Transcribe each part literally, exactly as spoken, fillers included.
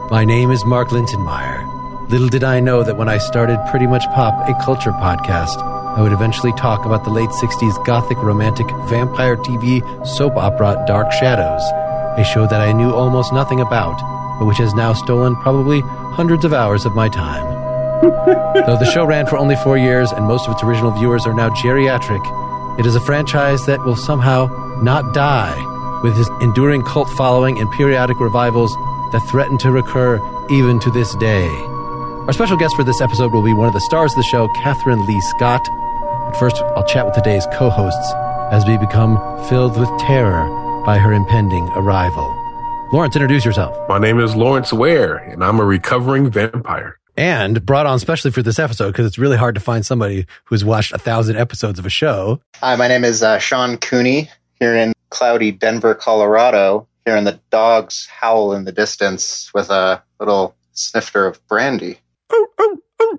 My name is Mark Lintonmeyer. Little did I know that when I started Pretty Much Pop, a culture podcast, I would eventually talk about the late sixties gothic romantic vampire T V soap opera Dark Shadows, a show that I knew almost nothing about, but which has now stolen probably hundreds of hours of my time. Though the show ran for only four years and most of its original viewers are now geriatric, it is a franchise that will somehow not die, with its enduring cult following and periodic revivals that threaten to recur even to this day. Our special guest for this episode will be one of the stars of the show, Kathryn Leigh Scott. But first, I'll chat with today's co-hosts as we become filled with terror by her impending arrival. Lawrence, introduce yourself. My name is Lawrence Ware, and I'm a recovering vampire. And brought on especially for this episode because it's really hard to find somebody who's watched a thousand episodes of a show. Hi, my name is uh, Sean Cooney, here in cloudy Denver, Colorado, hearing the dogs howl in the distance with a little snifter of brandy. Oh, oh, oh,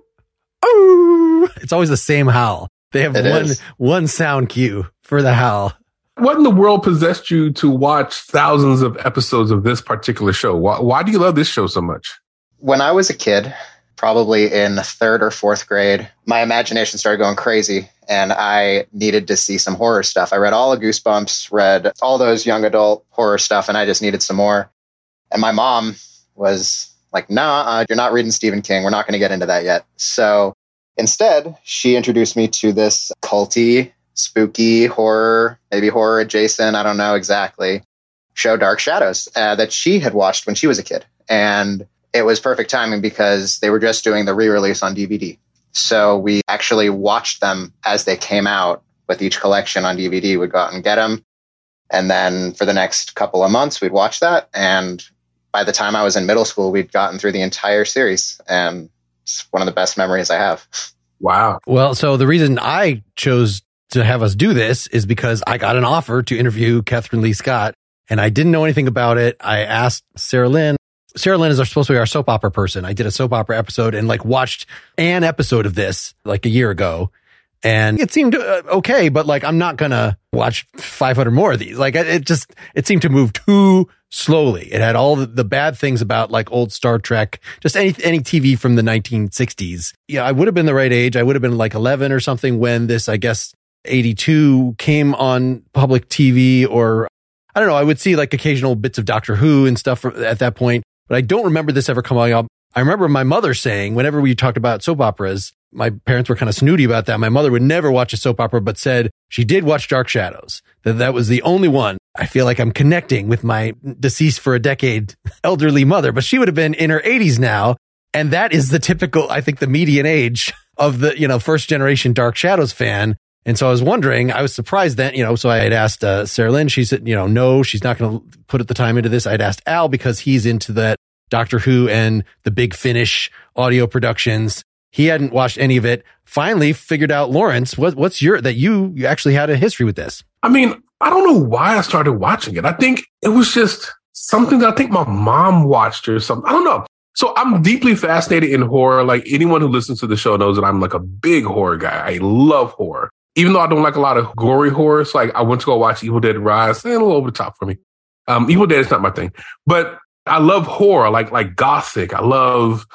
oh. It's always the same howl. They have It one is. one sound cue for the howl. What in the world possessed you to watch thousands of episodes of this particular show? Why, why do you love this show so much? When I was a kid, probably in third or fourth grade, my imagination started going crazy, and I needed to see some horror stuff. I read all of Goosebumps, read all those young adult horror stuff, and I just needed some more. And my mom was like, nah, uh, you're not reading Stephen King. We're not going to get into that yet. So instead, she introduced me to this culty, spooky horror, maybe horror adjacent, I don't know exactly, show Dark Shadows uh, that she had watched when she was a kid. And it was perfect timing because they were just doing the re-release on D V D. So we actually watched them as they came out with each collection on D V D. We'd go out and get them. And then for the next couple of months, we'd watch that. And by the time I was in middle school, we'd gotten through the entire series. And it's one of the best memories I have. Wow. Well, so the reason I chose to have us do this is because I got an offer to interview Kathryn Leigh Scott, and I didn't know anything about it. I asked Sarah Lynn. Sarah Lynn is our, supposed to be our soap opera person. I did a soap opera episode and like watched an episode of this like a year ago, and it seemed uh, okay, but like I'm not gonna watch five hundred more of these. Like it just it seemed to move too slowly. It had all the, the bad things about like old Star Trek, just any any T V from the nineteen sixties. Yeah, I would have been the right age. I would have been like eleven or something when this, I guess, eighty-two came on public T V, or I don't know. I would see like occasional bits of Doctor Who and stuff at that point. But I don't remember this ever coming up. I remember my mother saying, whenever we talked about soap operas, my parents were kind of snooty about that. My mother would never watch a soap opera, but said she did watch Dark Shadows. That that was the only one. I feel like I'm connecting with my deceased for a decade elderly mother, but she would have been in her eighties now. And that is the typical, I think, the median age of the, you know, first generation Dark Shadows fan. And so I was wondering, I was surprised that, you know, so I had asked uh, Sarah Lynn, she said, you know, no, she's not going to put the time into this. I'd asked Al because he's into that Doctor Who and the Big Finish audio productions. He hadn't watched any of it. Finally figured out, Lawrence, what, what's your, that you, you actually had a history with this. I mean, I don't know why I started watching it. I think it was just something that I think my mom watched or something. I don't know. So I'm deeply fascinated in horror. Like anyone who listens to the show knows that I'm like a big horror guy. I love horror. Even though I don't like a lot of gory horror, so like I went to go watch Evil Dead Rise, and a little over the top for me. Um, Evil Dead is not my thing, but I love horror, like like gothic. I love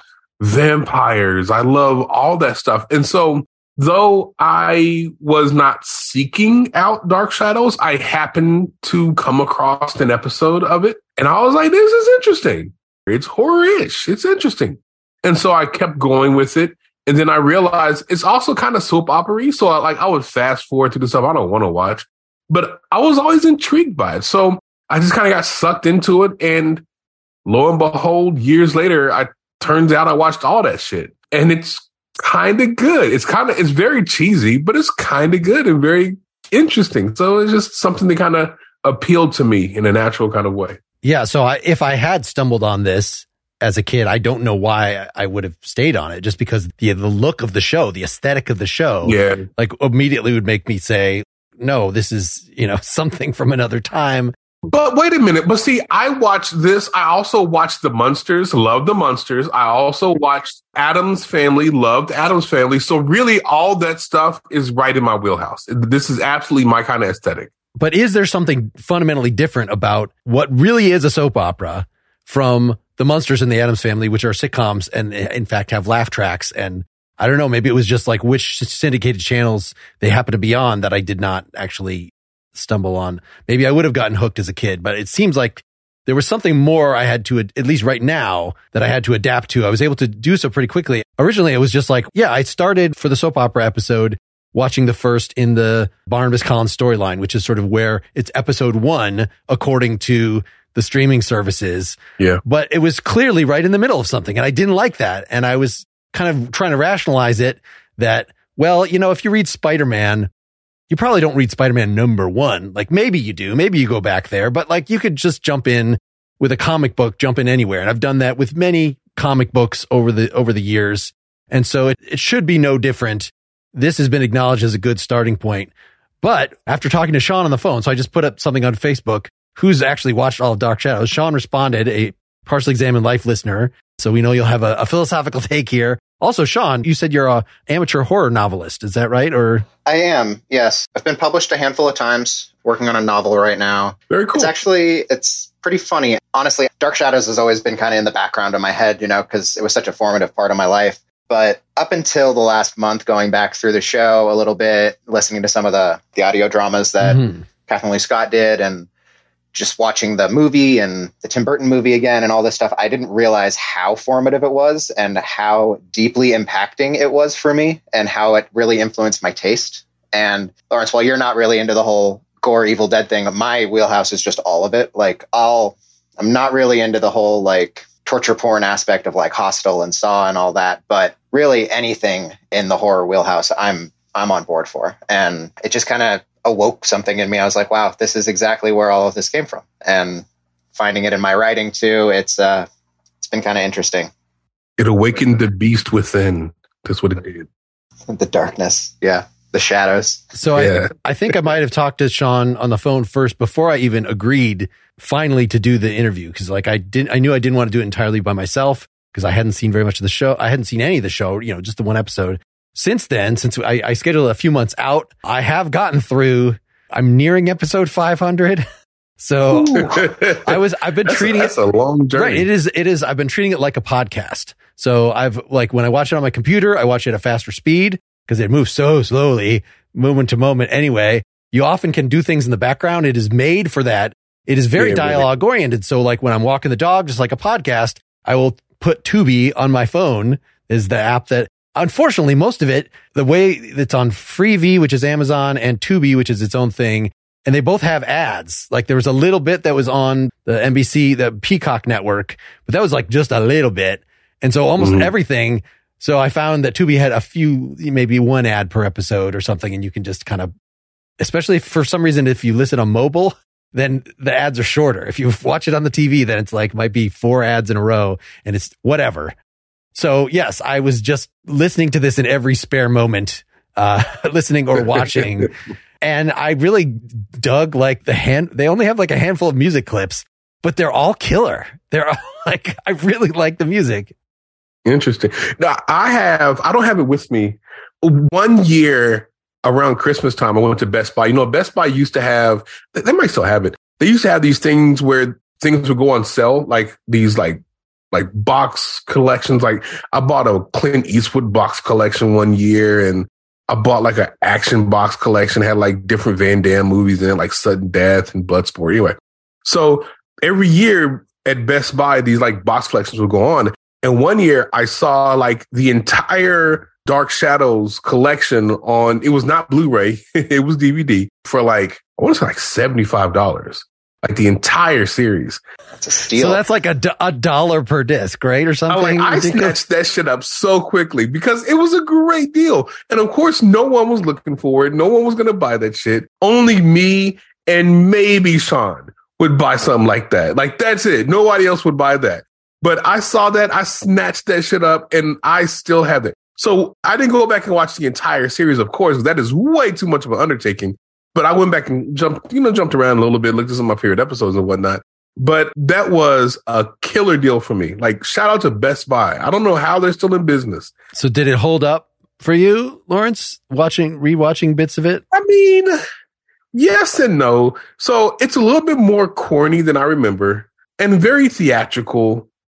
vampires. I love all that stuff. And so, though I was not seeking out Dark Shadows, I happened to come across an episode of it, and I was like, "This is interesting. It's horror-ish. It's interesting." And so I kept going with it. And then I realized it's also kind of soap opera-y. So I, like I would fast forward to the stuff I don't want to watch, but I was always intrigued by it. So I just kind of got sucked into it. And lo and behold, years later, I turns out I watched all that shit. And it's kind of good. It's kind of, it's very cheesy, but it's kind of good and very interesting. So it's just something that kind of appealed to me in a natural kind of way. Yeah. So I, if I had stumbled on this as a kid, I don't know why I would have stayed on it, just because the the look of the show, the aesthetic of the show, yeah, like immediately would make me say, no, this is, you know, something from another time. But wait a minute. But see, I watched this. I also watched The Munsters, loved The Munsters. I also watched Addams Family, loved Addams Family. So really all that stuff is right in my wheelhouse. This is absolutely my kind of aesthetic. But is there something fundamentally different about what really is a soap opera from The Munsters and The Addams Family, which are sitcoms and in fact have laugh tracks. And I don't know, maybe it was just like which syndicated channels they happen to be on that I did not actually stumble on. Maybe I would have gotten hooked as a kid, but it seems like there was something more I had to, at least right now, that I had to adapt to. I was able to do so pretty quickly. Originally, it was just like, yeah, I started for the soap opera episode watching the first in the Barnabas Collins storyline, which is sort of where it's episode one, according to the streaming services. Yeah. But it was clearly right in the middle of something, and I didn't like that. And I was kind of trying to rationalize it that, well, you know, if you read Spider-Man, you probably don't read Spider-Man number one. Like maybe you do, maybe you go back there, but like you could just jump in with a comic book, jump in anywhere. And I've done that with many comic books over the, over the years. And so it, it should be no different. This has been acknowledged as a good starting point. But after talking to Sean on the phone, so I just put up something on Facebook, who's actually watched all of Dark Shadows. Sean responded, a Partially Examined Life listener. So we know you'll have a, a philosophical take here. Also, Sean, you said you're a amateur horror novelist. Is that right? Or I am, yes. I've been published a handful of times, working on a novel right now. Very cool. It's actually, it's pretty funny. Honestly, Dark Shadows has always been kind of in the background of my head, you know, because it was such a formative part of my life. But up until the last month, going back through the show a little bit, listening to some of the, the audio dramas that mm-hmm. Kathleen Lee Scott did, and just watching the movie and the Tim Burton movie again and all this stuff, I didn't realize how formative it was and how deeply impacting it was for me and how it really influenced my taste. And Lawrence, while you're not really into the whole gore Evil Dead thing, my wheelhouse is just all of it. Like I'll, I'm not really into the whole like torture porn aspect of like Hostel and Saw and all that, but really anything in the horror wheelhouse, I'm, I'm on board for. And it just kind of awoke something in me. I was like, wow, this is exactly where all of this came from. And finding it in my writing too, it's uh it's been kind of interesting. It awakened the beast within. That's what it did. The darkness. Yeah. The shadows. So yeah. I, I think I might have talked to Sean on the phone first before I even agreed finally to do the interview. Cause like I didn't, I knew I didn't want to do it entirely by myself because I hadn't seen very much of the show. I hadn't seen any of the show, you know, just the one episode. Since then, since I, I scheduled a few months out, I have gotten through, I'm nearing episode five hundred. So I was, I've been that's treating a, that's it. That's a long journey. Right. It is, it is. I've been treating it like a podcast. So I've like, when I watch it on my computer, I watch it at a faster speed because it moves so slowly, moment to moment. Anyway, you often can do things in the background. It is made for that. It is very yeah, dialogue really. oriented. So like when I'm walking the dog, just like a podcast, I will put Tubi on my phone is the app that, unfortunately, most of it, the way it's on Freevee, which is Amazon, and Tubi, which is its own thing, and they both have ads. Like there was a little bit that was on the N B C, the Peacock network, but that was like just a little bit. And so almost mm-hmm. everything. So I found that Tubi had a few, maybe one ad per episode or something, and you can just kind of, especially if for some reason, if you listen on mobile, then the ads are shorter. If you watch it on the T V, then it's like might be four ads in a row, and it's whatever. So yes, I was just listening to this in every spare moment, uh, listening or watching. And I really dug like the hand, they only have like a handful of music clips, but they're all killer. They're all, like, I really like the music. Interesting. Now I have, I don't have it with me. One year around Christmas time, I went to Best Buy. You know, Best Buy used to have, they might still have it. They used to have these things where things would go on sale, like these like, like box collections. Like I bought a Clint Eastwood box collection one year, and I bought like an action box collection, had like different Van Damme movies in it, like Sudden Death and Bloodsport. Anyway, so every year at Best Buy, these like box collections would go on. And one year I saw like the entire Dark Shadows collection on, it was not Blu-ray, it was D V D for like, I want to say like seventy-five dollars. Like the entire series. That's a steal. So that's like a, do- a dollar per disc, right? Or something. I, like, I snatched that shit up so quickly because it was a great deal. And of course, no one was looking for it. No one was going to buy that shit. Only me and maybe Sean would buy something like that. Like that's it. Nobody else would buy that. But I saw that. I snatched that shit up and I still have it. So I didn't go back and watch the entire series, of course. That is way too much of an undertaking. But I went back and jumped, you know, jumped around a little bit, looked at some of my favorite episodes and whatnot. But that was a killer deal for me. Like, shout out to Best Buy. I don't know how they're still in business. So did it hold up for you, Lawrence, watching, rewatching bits of it? I mean, yes and no. So it's a little bit more corny than I remember and very theatrical.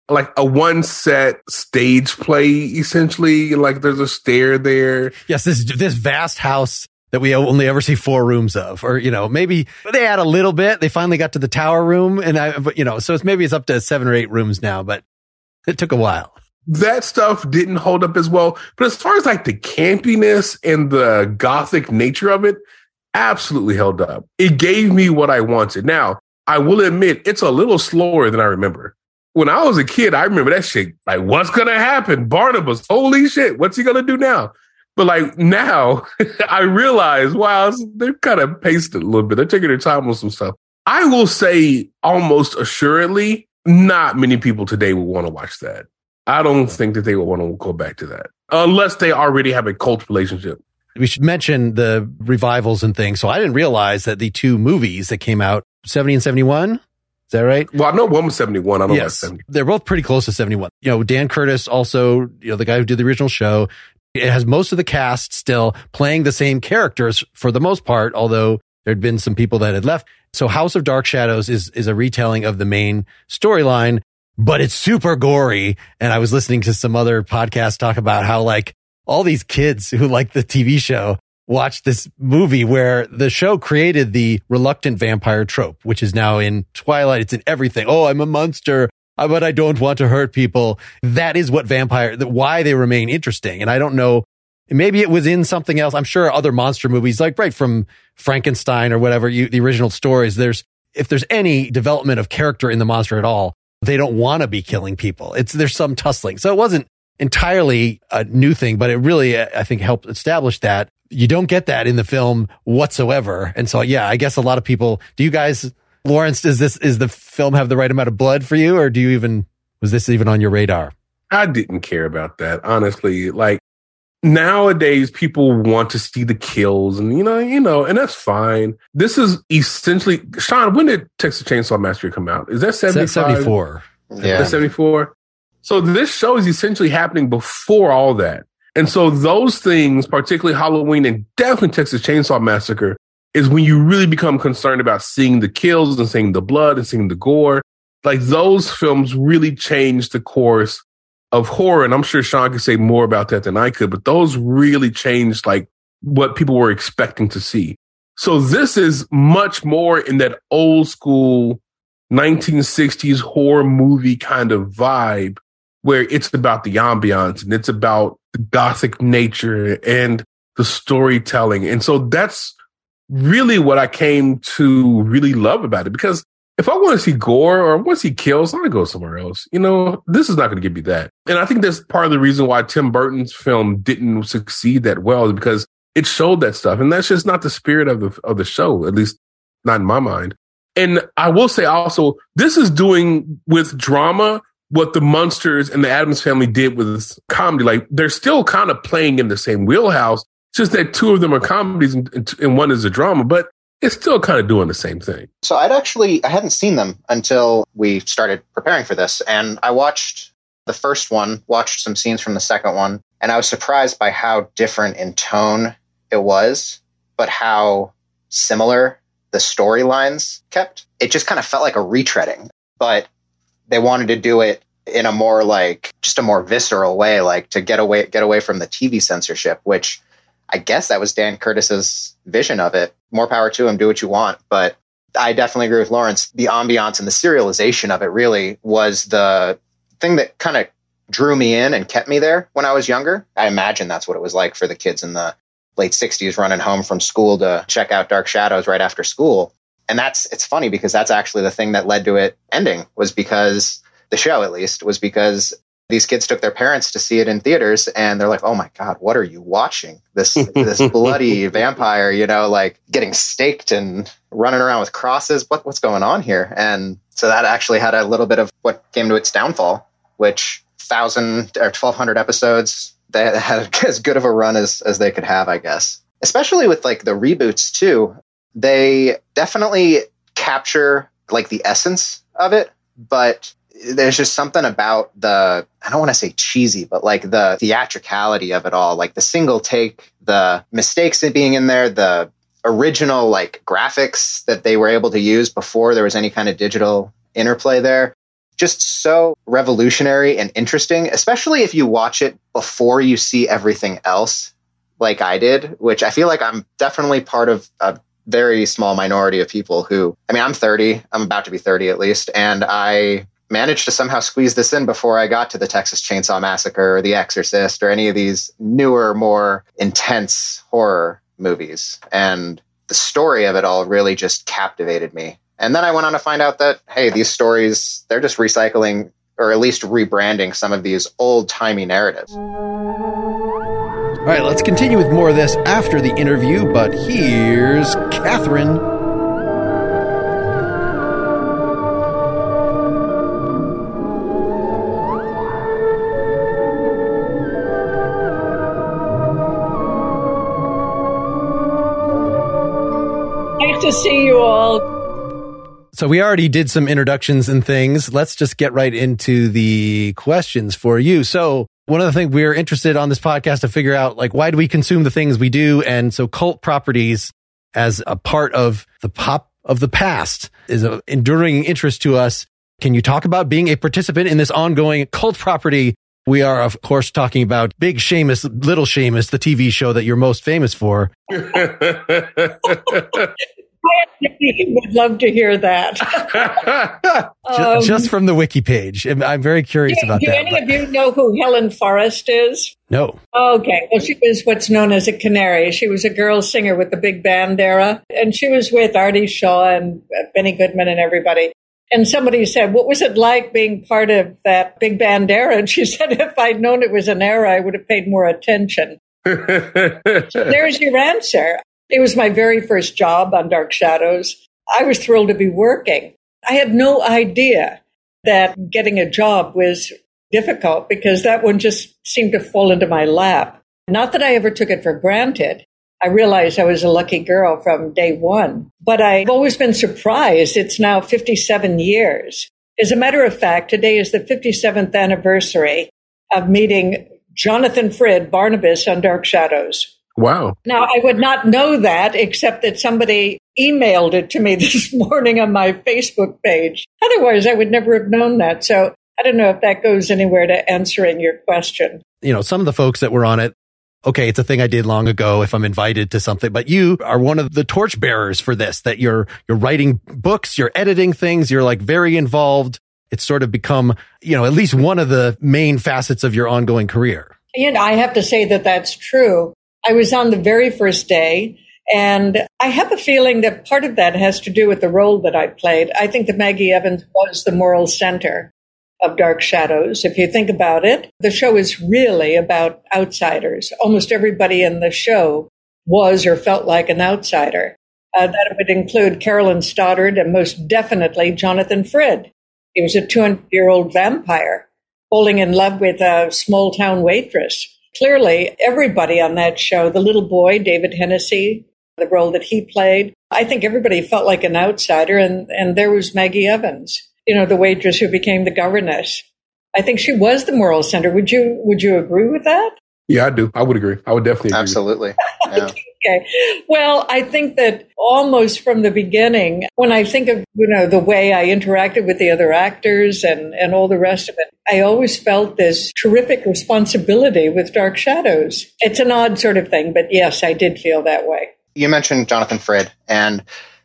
like a one set stage play, essentially. Like there's a stair there. Yes, this this vast house that we only ever see four rooms of, or, you know, maybe they add a little bit. They finally got to the tower room, and I, but, you know, so it's maybe it's up to seven or eight rooms now, but it took a while. That stuff didn't hold up as well. But as far as like the campiness and the gothic nature of it, absolutely held up. It gave me what I wanted. Now, I will admit, it's a little slower than I remember. When I was a kid, I remember that shit. Like, what's going to happen? Barnabas, holy shit, what's he going to do now? But like now, I realize, wow, they're kind of paced it a little bit. They're taking their time on some stuff. I will say almost assuredly, not many people today will want to watch that. I don't think that they will want to go back to that unless they already have a cult relationship. We should mention the revivals and things. So I didn't realize that the two movies that came out, seventy and seventy-one, is that right? Well, I know one was seventy-one. I don't know yes, seventy. They're both pretty close to seventy-one. You know, Dan Curtis also, you know, the guy who did the original show, it has most of the cast still playing the same characters for the most part, although there'd been some people that had left. So House of Dark Shadows is, is a retelling of the main storyline, but it's super gory. And I was listening to some other podcasts talk about how like all these kids who like the T V show watched this movie where the show created the reluctant vampire trope, which is now in Twilight. It's in everything. Oh, I'm a monster, but I don't want to hurt people. That is what vampire, why they remain interesting. And I don't know, maybe it was in something else. I'm sure other monster movies, like right from Frankenstein or whatever, you, the original stories, there's, if there's any development of character in the monster at all, they don't want to be killing people. It's, there's some tussling. So it wasn't entirely a new thing, but it really, I think, helped establish that. You don't get that in the film whatsoever. And so, yeah, I guess a lot of people, do you guys, Lawrence, does this, is the film have the right amount of blood for you, or do you even, was this even on your radar? I didn't care about that, honestly. Like nowadays, people want to see the kills, and you know, you know, and that's fine. This is essentially, Sean, when did Texas Chainsaw Massacre come out? Is that seventy-five? seventy-four. Yeah, that's seventy-four. So this show is essentially happening before all that, and so those things, particularly Halloween and definitely Texas Chainsaw Massacre, is when you really become concerned about seeing the kills and seeing the blood and seeing the gore. Like those films really changed the course of horror. And I'm sure Sean could say more about that than I could, but those really changed like what people were expecting to see. So this is much more in that old school nineteen sixties horror movie kind of vibe where it's about the ambiance and it's about the gothic nature and the storytelling. And so that's really what I came to really love about it, because if I want to see gore or I want to see kills, I'm going to go somewhere else. You know, this is not going to give me that. And I think that's part of the reason why Tim Burton's film didn't succeed that well, is because it showed that stuff. And that's just not the spirit of the, of the show, at least not in my mind. And I will say also, this is doing with drama what the Munsters and the Addams Family did with comedy. Like they're still kind of playing in the same wheelhouse. It's just that two of them are comedies and, and one is a drama, but it's still kind of doing the same thing. So I'd actually, I hadn't seen them until we started preparing for this. And I watched the first one, watched some scenes from the second one, and I was surprised by how different in tone it was, but how similar the storylines kept. It just kind of felt like a retreading, but they wanted to do it in a more like, just a more visceral way, like to get away, get away from the T V censorship, which I guess that was Dan Curtis's vision of it. More power to him, do what you want. But I definitely agree with Lawrence. The ambiance and the serialization of it really was the thing that kind of drew me in and kept me there when I was younger. I imagine that's what it was like for the kids in the late sixties running home from school to check out Dark Shadows right after school. And that's, it's funny because that's actually the thing that led to it ending, was because the show, at least, was because these kids took their parents to see it in theaters, and they're like, oh my God, what are you watching? This, this bloody vampire, you know, like getting staked and running around with crosses. What, what's going on here? And so that actually had a little bit of what came to its downfall, which thousand or twelve hundred episodes, they had as good of a run as, as they could have, I guess. Especially with like the reboots too. They definitely capture like the essence of it, but there's just something about the, I don't want to say cheesy, but like the theatricality of it all, like the single take, the mistakes in being in there, the original like graphics that they were able to use before there was any kind of digital interplay there. just so revolutionary and interesting, especially if you watch it before you see everything else, like I did, which I feel like I'm definitely part of a very small minority of people who, I mean, I'm thirty, I'm about to be thirty at least, and I managed to somehow squeeze this in before I got to the Texas Chainsaw Massacre or The Exorcist or any of these newer, more intense horror movies. And the story of it all really just captivated me. And then I went on to find out that, hey, these stories, they're just recycling or at least rebranding some of these old-timey narratives. All right, let's continue with more of this after the interview, but here's Catherine. Nice to see you all. So we already did some introductions and things. Let's just get right into the questions for you. So one of the things we're interested on this podcast to figure out, like, why do we consume the things we do? And so cult properties as a part of the pop of the past is an enduring interest to us. Can you talk about being a participant in this ongoing cult property? We are, of course, talking about Big Seamus, Little Seamus, the T V show that you're most famous for. I would love to hear that. just, um, just from the wiki page. I'm very curious do, about do that. Do any but... of you know who Helen Forrest is? No. Okay. Well, she was what's known as a canary. She was a girl singer with the big band era. And she was with Artie Shaw and Benny Goodman and everybody. And somebody said, what was it like being part of that big band era? And she said, if I'd known it was an era, I would have paid more attention. So there's your answer. It was my very first job on Dark Shadows. I was thrilled to be working. I had no idea that getting a job was difficult because that one just seemed to fall into my lap. Not that I ever took it for granted. I realized I was a lucky girl from day one. But I've always been surprised. It's now fifty-seven years. As a matter of fact, today is the fifty-seventh anniversary of meeting Jonathan Frid, Barnabas on Dark Shadows. Wow. Now, I would not know that except that somebody emailed it to me this morning on my Facebook page. Otherwise, I would never have known that. So I don't know if that goes anywhere to answering your question. You know, some of the folks that were on it, okay, it's a thing I did long ago if I'm invited to something, but you are one of the torchbearers for this, that you're, you're writing books, you're editing things, you're like very involved. It's sort of become, you know, at least one of the main facets of your ongoing career. And I have to say that that's true. I was on the very first day, and I have a feeling that part of that has to do with the role that I played. I think that Maggie Evans was the moral center of Dark Shadows. If you think about it, the show is really about outsiders. Almost everybody in the show was or felt like an outsider. Uh, that would include Carolyn Stoddard and most definitely Jonathan Frid. He was a two hundred year old vampire falling in love with a small town waitress. Clearly, everybody on that show, the little boy, David Hennessy, the role that he played, I think everybody felt like an outsider. And, and there was Maggie Evans, you know, the waitress who became the governess. I think she was the moral center. Would you would you agree with that? Yeah, I do. I would agree. I would definitely agree. Absolutely. Yeah. Okay. Well, I think that almost from the beginning, when I think of, you know, the way I interacted with the other actors and, and all the rest of it, I always felt this terrific responsibility with Dark Shadows. It's an odd sort of thing, but yes, I did feel that way. You mentioned Jonathan Frid and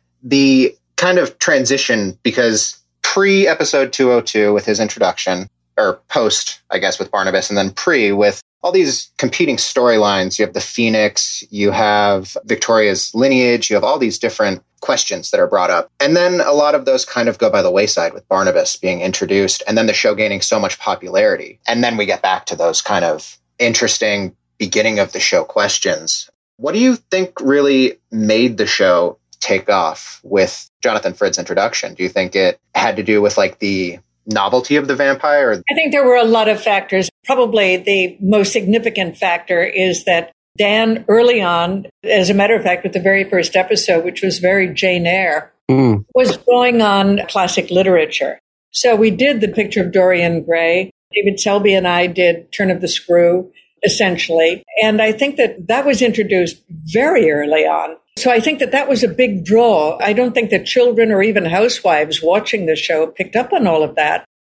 the kind of transition, because pre-episode two oh two with his introduction, or post, I guess, with Barnabas, and then pre with all these competing storylines. You have the Phoenix, you have Victoria's lineage, you have all these different questions that are brought up. And then a lot of those kind of go by the wayside with Barnabas being introduced, and then the show gaining so much popularity. And then we get back to those kind of interesting beginning of the show questions. What do you think really made the show take off with Jonathan Frid's introduction? Do you think it had to do with like the novelty of the vampire? I think there were a lot of factors. Probably the most significant factor is that Dan, early on, as a matter of fact, with the very first episode, which was very Jane Eyre, mm. was going on classic literature. So we did The Picture of Dorian Gray. David Selby and I did Turn of the Screw, essentially. And I think that that was introduced very early on. So I think that that was a big draw. I don't think that children or even housewives watching the show picked up on all of that.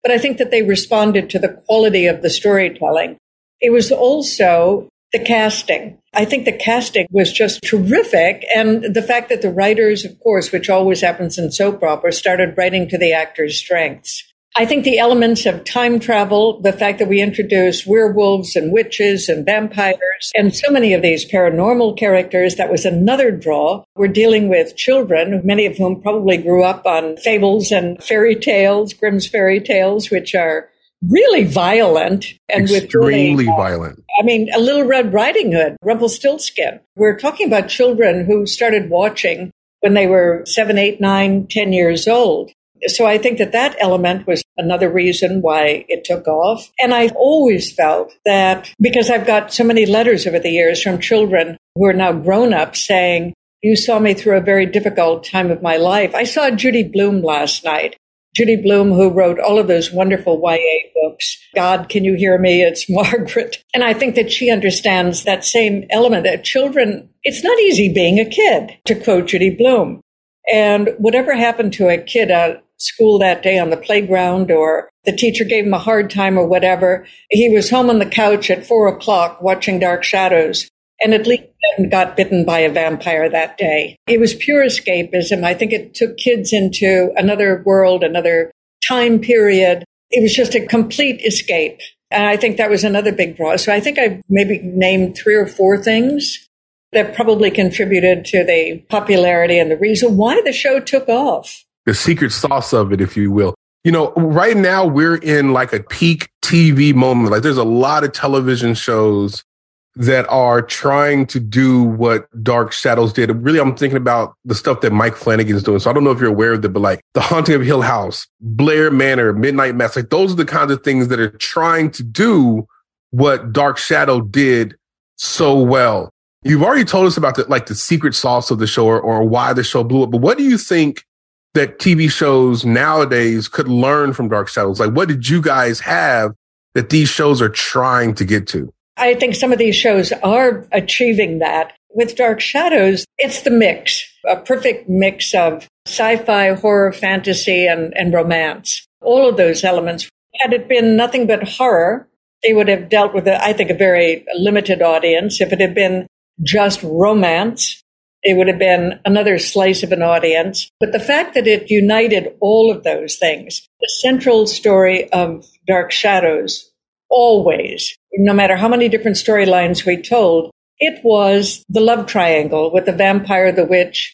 but I think that they responded to the quality of the storytelling. It was also the casting. I think the casting was just terrific. And the fact that the writers, of course, which always happens in soap operas, started writing to the actors' strengths. I think the elements of time travel, the fact that we introduced werewolves and witches and vampires and so many of these paranormal characters, that was another draw. We're dealing with children, many of whom probably grew up on fables and fairy tales, Grimm's fairy tales, which are really violent and extremely with really, uh, violent. I mean, a Little Red Riding Hood, Rumpelstiltskin. We're talking about children who started watching when they were seven, eight, nine, ten years old. So I think that that element was another reason why it took off. And I always felt that because I've got so many letters over the years from children who are now grown up saying, you saw me through a very difficult time of my life. I saw Judy Blume last night. Judy Blume, who wrote all of those wonderful Y A books, God, Can You Hear Me? It's Margaret. And I think that she understands that same element that children, it's not easy being a kid, to quote Judy Blume. And whatever happened to a kid at school that day on the playground, or the teacher gave him a hard time or whatever, he was home on the couch at four o'clock watching Dark Shadows, and at least got bitten by a vampire that day. It was pure escapism. I think it took kids into another world, another time period. It was just a complete escape. And I think that was another big draw. So I think I maybe named three or four things that probably contributed to the popularity and the reason why the show took off. The secret sauce of it, if you will. You know, right now we're in like a peak T V moment. Like there's a lot of television shows that are trying to do what Dark Shadows did. Really, I'm thinking about the stuff that Mike Flanagan's doing. So I don't know if you're aware of it, but like The Haunting of Hill House, Blair Manor, Midnight Mass, like those are the kinds of things that are trying to do what Dark Shadow did so well. You've already told us about the, like the secret sauce of the show, or, or why the show blew up. But what do you think that T V shows nowadays could learn from Dark Shadows? Like, what did you guys have that these shows are trying to get to? I think some of these shows are achieving that. With Dark Shadows, it's the mix, a perfect mix of sci-fi, horror, fantasy, and, and romance. All of those elements. Had it been nothing but horror, they would have dealt with, a, I think, a very limited audience. If it had been just romance, it would have been another slice of an audience. But the fact that it united all of those things, the central story of Dark Shadows, always, no matter how many different storylines we told, it was the love triangle with the vampire, the witch,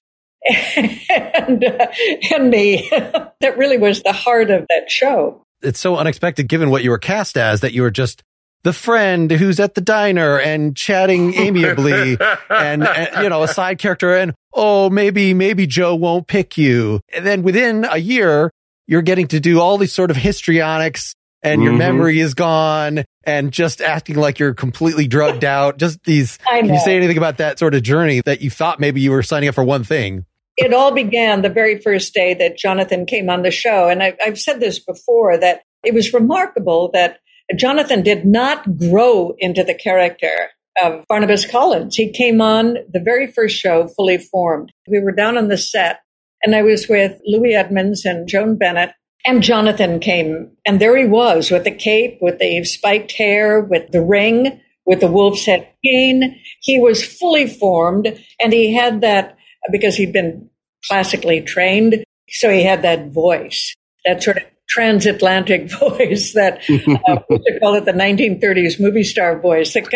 and, uh, and me. That really was the heart of that show. It's so unexpected given what you were cast as, that you were just the friend who's at the diner and chatting amiably and, and, you know, a side character, and, oh, maybe, maybe Joe won't pick you. And then within a year, you're getting to do all these sort of histrionics, and your mm-hmm. memory is gone, and just acting like you're completely drugged out. Just these, can you say anything about that sort of journey that you thought maybe you were signing up for one thing? It all began the very first day that Jonathan came on the show. And I, I've said this before, that it was remarkable that Jonathan did not grow into the character of Barnabas Collins. He came on the very first show fully formed. We were down on the set, and I was with Louis Edmonds and Joan Bennett, and Jonathan came, and there he was with the cape, with the spiked hair, with the ring, with the wolf's head cane. He was fully formed, and he had that, because he'd been classically trained, so he had that voice, that sort of transatlantic voice, that uh, what they call it, the nineteen thirties movie star voice, that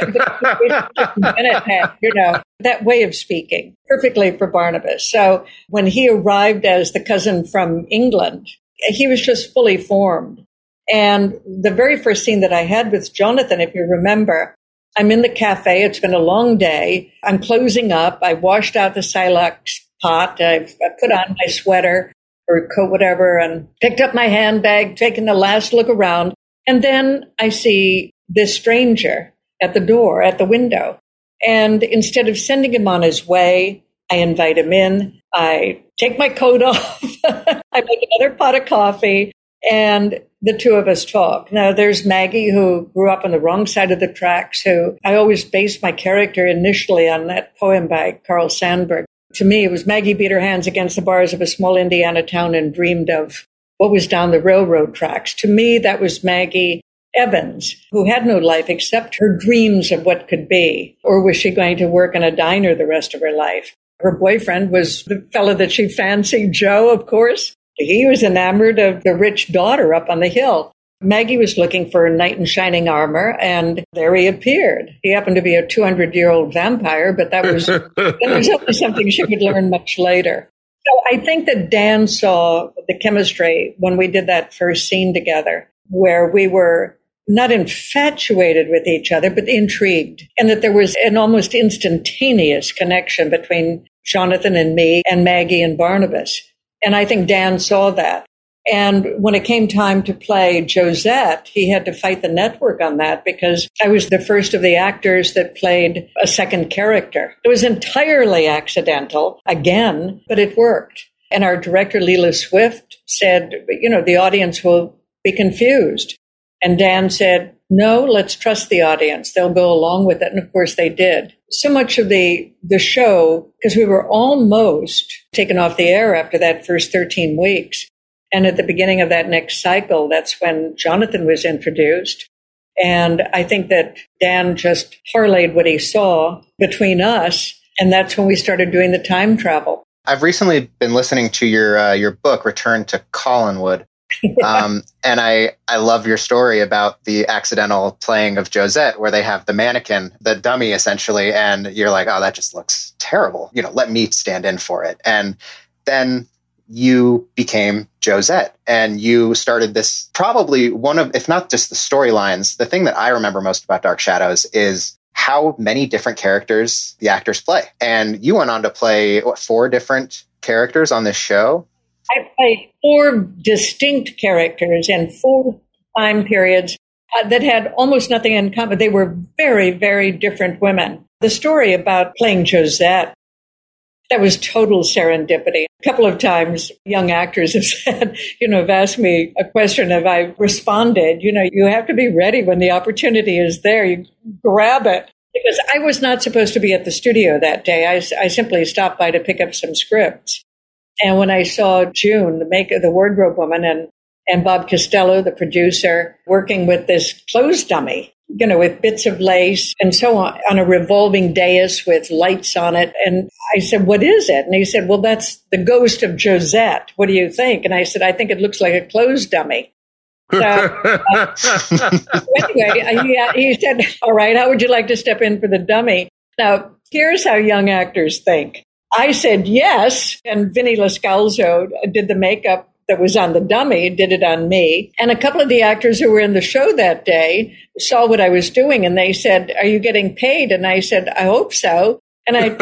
Bennett had, you know, that way of speaking, perfectly for Barnabas. So when he arrived as the cousin from England, he was just fully formed. And the very first scene that I had with Jonathan, if you remember, I'm in the cafe. It's been a long day. I'm closing up. I washed out the Silex pot. I've I put on my sweater or coat, whatever, and picked up my handbag, taking the last look around. And then I see this stranger at the door, at the window. And instead of sending him on his way, I invite him in. I take my coat off. I make another pot of coffee, and the two of us talk. Now, there's Maggie, who grew up on the wrong side of the tracks, who I always based my character initially on that poem by Carl Sandburg. To me, it was Maggie beat her hands against the bars of a small Indiana town and dreamed of what was down the railroad tracks. To me, that was Maggie Evans, who had no life except her dreams of what could be. Or was she going to work in a diner the rest of her life? Her boyfriend was the fellow that she fancied, Joe, of course. He was enamored of the rich daughter up on the hill. Maggie was looking for a knight in shining armor, and there he appeared. He happened to be a two hundred year old vampire, but that was, that was only something she would learn much later. So I think that Dan saw the chemistry when we did that first scene together, where we were not infatuated with each other, but intrigued, and that there was an almost instantaneous connection between Jonathan and me and Maggie and Barnabas. And I think Dan saw that. And when it came time to play Josette, he had to fight the network on that because I was the first of the actors that played a second character. It was entirely accidental, again, but it worked. And our director, Leela Swift, said, you know, the audience will be confused. And Dan said, no, let's trust the audience. They'll go along with it. And of course they did. So much of the, the show, because we were almost taken off the air after that first thirteen weeks. And at the beginning of that next cycle, that's when Jonathan was introduced. And I think that Dan just parlayed what he saw between us. And that's when we started doing the time travel. I've recently been listening to your uh, your book, Return to Collinwood. um, and I, I love your story about the accidental playing of Josette, where they have the mannequin, the dummy, essentially. And you're like, oh, that just looks terrible. You know, let me stand in for it. And then you became Josette, and you started this, probably one of, if not just the storylines, the thing that I remember most about Dark Shadows is how many different characters the actors play. And you went on to play, what, four different characters on this show? I played four distinct characters in four time periods uh, that had almost nothing in common. They were very, very different women. The story about playing Josette, that was total serendipity. A couple of times, young actors have said, you know, have asked me a question, have I responded? You know, you have to be ready when the opportunity is there. You grab it. Because I was not supposed to be at the studio that day. I, I simply stopped by to pick up some scripts. And when I saw June, the maker, the wardrobe woman, and, and Bob Costello, the producer, working with this clothes dummy, you know, with bits of lace and so on, on a revolving dais with lights on it. And I said, what is it? And he said, well, that's the ghost of Josette. What do you think? And I said, I think it looks like a clothes dummy. So, uh, anyway, he, he said, all right, how would you like to step in for the dummy? Now, here's how young actors think. I said yes, and Vinny Lascalzo did the makeup that was on the dummy, did it on me. And a couple of the actors who were in the show that day saw what I was doing, and they said, are you getting paid? And I said, I hope so. And I,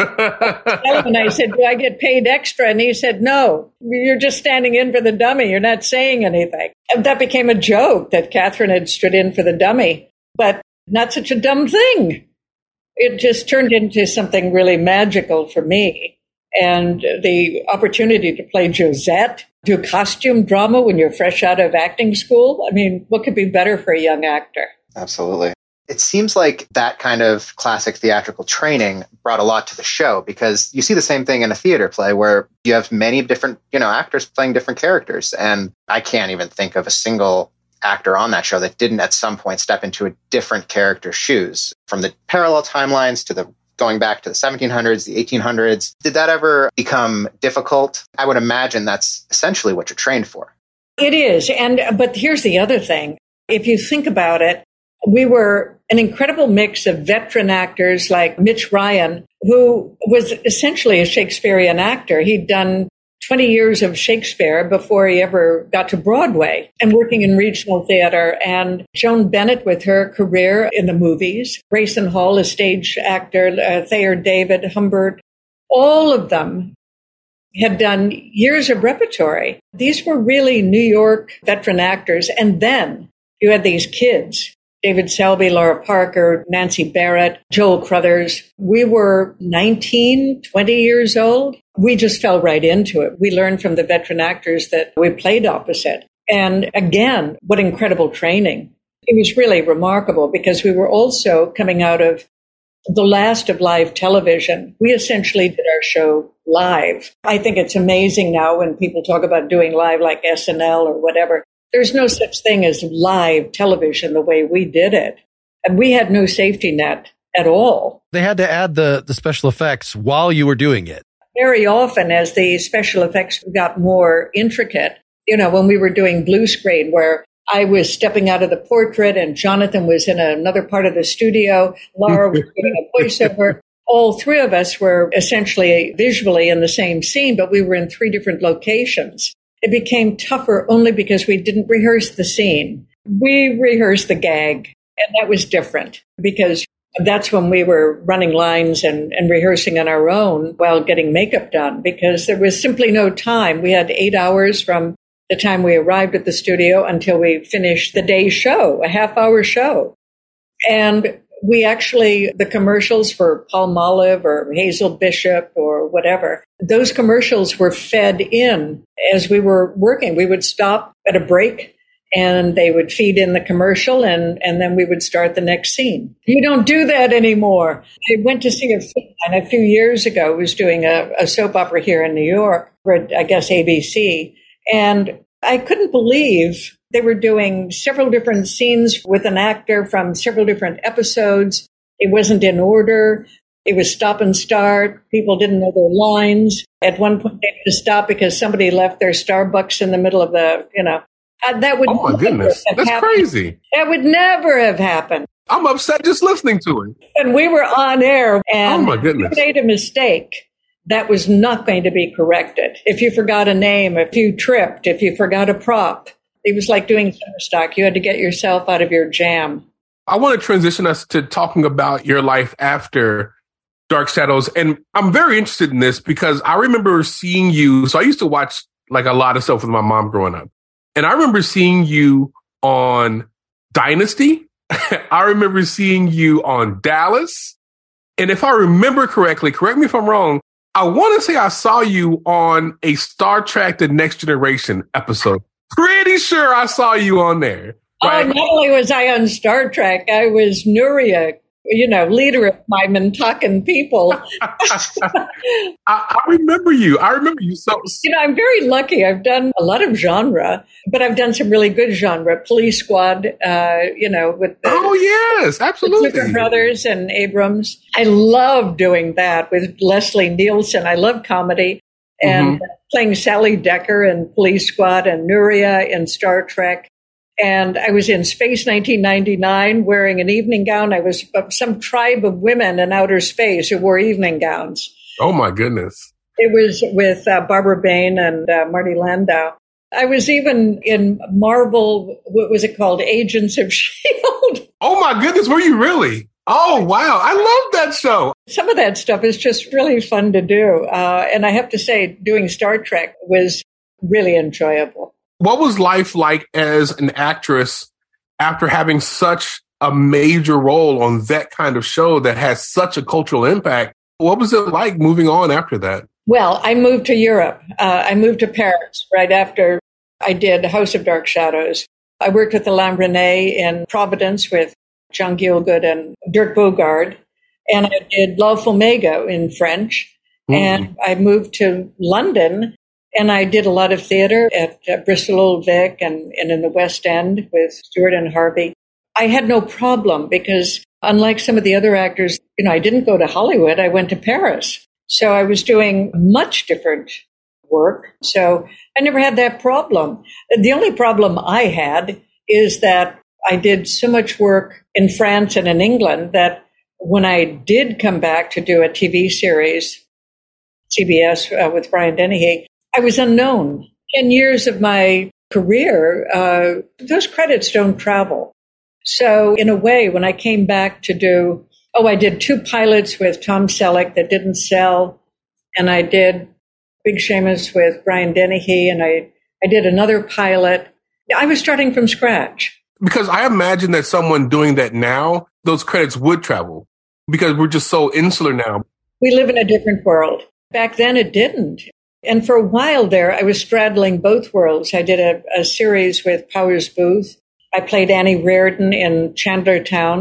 and I said, do I get paid extra? And he said, no, you're just standing in for the dummy. You're not saying anything. And that became a joke that Catherine had stood in for the dummy, but not such a dumb thing. It just turned into something really magical for me. And the opportunity to play Josette, do costume drama when you're fresh out of acting school. I mean, what could be better for a young actor? Absolutely. It seems like that kind of classic theatrical training brought a lot to the show, because you see the same thing in a theater play where you have many different, you know, actors playing different characters. And I can't even think of a single actor on that show that didn't at some point step into a different character's shoes, from the parallel timelines to the going back to the seventeen hundreds, the eighteen hundreds. Did that ever become difficult? I would imagine that's essentially what you're trained for. It is. And but here's the other thing. If you think about it, we were an incredible mix of veteran actors like Mitch Ryan, who was essentially a Shakespearean actor. He'd done twenty years of Shakespeare before he ever got to Broadway, and working in regional theater. And Joan Bennett with her career in the movies, Grayson Hall, a stage actor, uh, Thayer David, Humbert, all of them had done years of repertory. These were really New York veteran actors. And then you had these kids, David Selby, Laura Parker, Nancy Barrett, Joel Crothers. We were nineteen, twenty years old. We just fell right into it. We learned from the veteran actors that we played opposite. And again, what incredible training. It was really remarkable because we were also coming out of the last of live television. We essentially did our show live. I think it's amazing now when people talk about doing live like S N L or whatever. There's no such thing as live television the way we did it. And we had no safety net at all. They had to add the, the special effects while you were doing it. Very often, as the special effects got more intricate, you know, when we were doing blue screen, where I was stepping out of the portrait and Jonathan was in another part of the studio, Laura was doing a voiceover. All three of us were essentially visually in the same scene, but we were in three different locations. It became tougher only because we didn't rehearse the scene. We rehearsed the gag, and that was different because that's when we were running lines and, and rehearsing on our own while getting makeup done, because there was simply no time. We had eight hours from the time we arrived at the studio until we finished the day's show, a half-hour show. And we actually, the commercials for Palmolive or Hazel Bishop or whatever, those commercials were fed in as we were working. We would stop at a break and they would feed in the commercial, and, and then we would start the next scene. You don't do that anymore. I went to see a film and a few years ago, was doing a, a soap opera here in New York for, I guess, A B C. And I couldn't believe they were doing several different scenes with an actor from several different episodes. It wasn't in order. It was stop and start. People didn't know their lines. At one point, they had to stop because somebody left their Starbucks in the middle of the, you know. Uh, that would oh, my goodness. That's happened. Crazy. That would never have happened. I'm upset just listening to it. And we were on air, and oh, my goodness. If you made a mistake, that was not going to be corrected. If you forgot a name, if you tripped, if you forgot a prop, it was like doing center stock. You had to get yourself out of your jam. I want to transition us to talking about your life after Dark Shadows. And I'm very interested in this because I remember seeing you. So I used to watch like a lot of stuff with my mom growing up. And I remember seeing you on Dynasty. I remember seeing you on Dallas. And if I remember correctly, correct me if I'm wrong, I want to say I saw you on a Star Trek The Next Generation episode. Pretty sure I saw you on there. Right? Oh, not only was I on Star Trek, I was Nuria, you know, leader of my Mintakan people. I, I remember you. I remember you. So, you know, I'm very lucky. I've done a lot of genre, but I've done some really good genre. Police Squad, uh, you know, with the, oh yes, absolutely, Zucker Brothers and Abrams. I love doing that with Leslie Nielsen. I love comedy and mm-hmm. playing Sally Decker in Police Squad and Nuria in Star Trek. And I was in Space nineteen ninety-nine wearing an evening gown. I was some tribe of women in outer space who wore evening gowns. Oh, my goodness. It was with uh, Barbara Bain and uh, Marty Landau. I was even in Marvel, what was it called? Agents of S H I E L D. Oh, my goodness. Were you really? Oh, wow. I love that show. Some of that stuff is just really fun to do. Uh, and I have to say, doing Star Trek was really enjoyable. What was life like as an actress after having such a major role on that kind of show that has such a cultural impact? What was it like moving on after that? Well, I moved to Europe. Uh, I moved to Paris right after I did House of Dark Shadows. I worked with Alain Resnais in Providence with John Gielgud and Dirk Bogarde. And I did L'Alpha Omega in French. Mm. And I moved to London. And I did a lot of theater at uh, Bristol Old Vic and, and in the West End with Stewart and Harvey. I had no problem because unlike some of the other actors, you know, I didn't go to Hollywood. I went to Paris. So I was doing much different work. So I never had that problem. The only problem I had is that I did so much work in France and in England that when I did come back to do a T V series, C B S uh, with Brian Dennehy, I was unknown. Ten years of my career, uh, those credits don't travel. So in a way, when I came back to do, oh, I did two pilots with Tom Selleck that didn't sell. And I did Big Seamus with Brian Dennehy. And I, I did another pilot. I was starting from scratch. Because I imagine that someone doing that now, those credits would travel because we're just so insular now. We live in a different world. Back then it didn't. And for a while there, I was straddling both worlds. I did a, a series with Powers Booth. I played Annie Reardon in Chandlertown.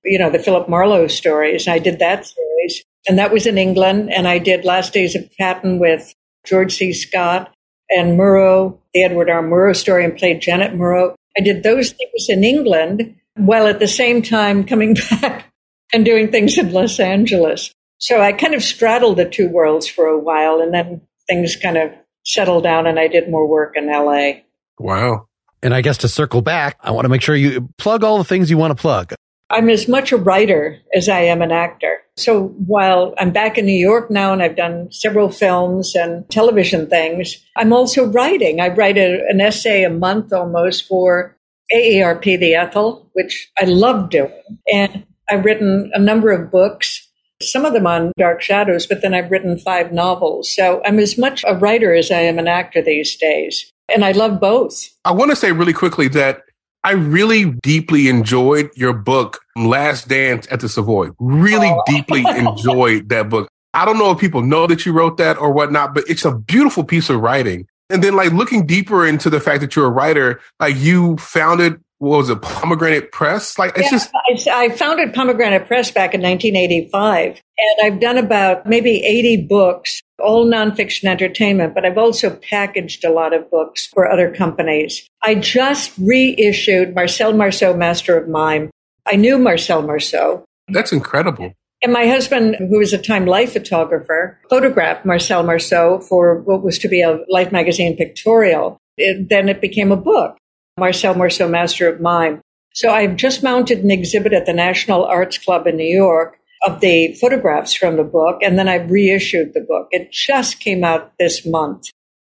you know, the Philip Marlowe stories. I did that series, and that was in England. And I did Last Days of Patton with George C. Scott and Murrow, the Edward R. Murrow story, and played Janet Murrow. I did those things in England, while at the same time coming back and doing things in Los Angeles. So I kind of straddled the two worlds for a while, and then things kind of settled down and I did more work in L A. Wow. And I guess to circle back, I want to make sure you plug all the things you want to plug. I'm as much a writer as I am an actor. So while I'm back in New York now and I've done several films and television things, I'm also writing. I write a, an essay a month almost for A A R P, The Ethel, which I love doing. And I've written a number of books, some of them on Dark Shadows, but then I've written five novels. So I'm as much a writer as I am an actor these days. And I love both. I want to say really quickly that I really deeply enjoyed your book, Last Dance at the Savoy. Really oh. deeply enjoyed that book. I don't know if people know that you wrote that or whatnot, but it's a beautiful piece of writing. And then like looking deeper into the fact that you're a writer, like you founded, what was it, Pomegranate Press? Like it's yeah, just. I, I founded Pomegranate Press back in nineteen eighty-five. And I've done about maybe eighty books, all nonfiction entertainment, but I've also packaged a lot of books for other companies. I just reissued Marcel Marceau, Master of Mime. I knew Marcel Marceau. That's incredible. And my husband, who was a Time Life photographer, photographed Marcel Marceau for what was to be a Life magazine pictorial. It, then it became a book, Marcel Marceau, Master of Mime. So I've just mounted an exhibit at the National Arts Club in New York of the photographs from the book, and then I've reissued the book. It just came out this month.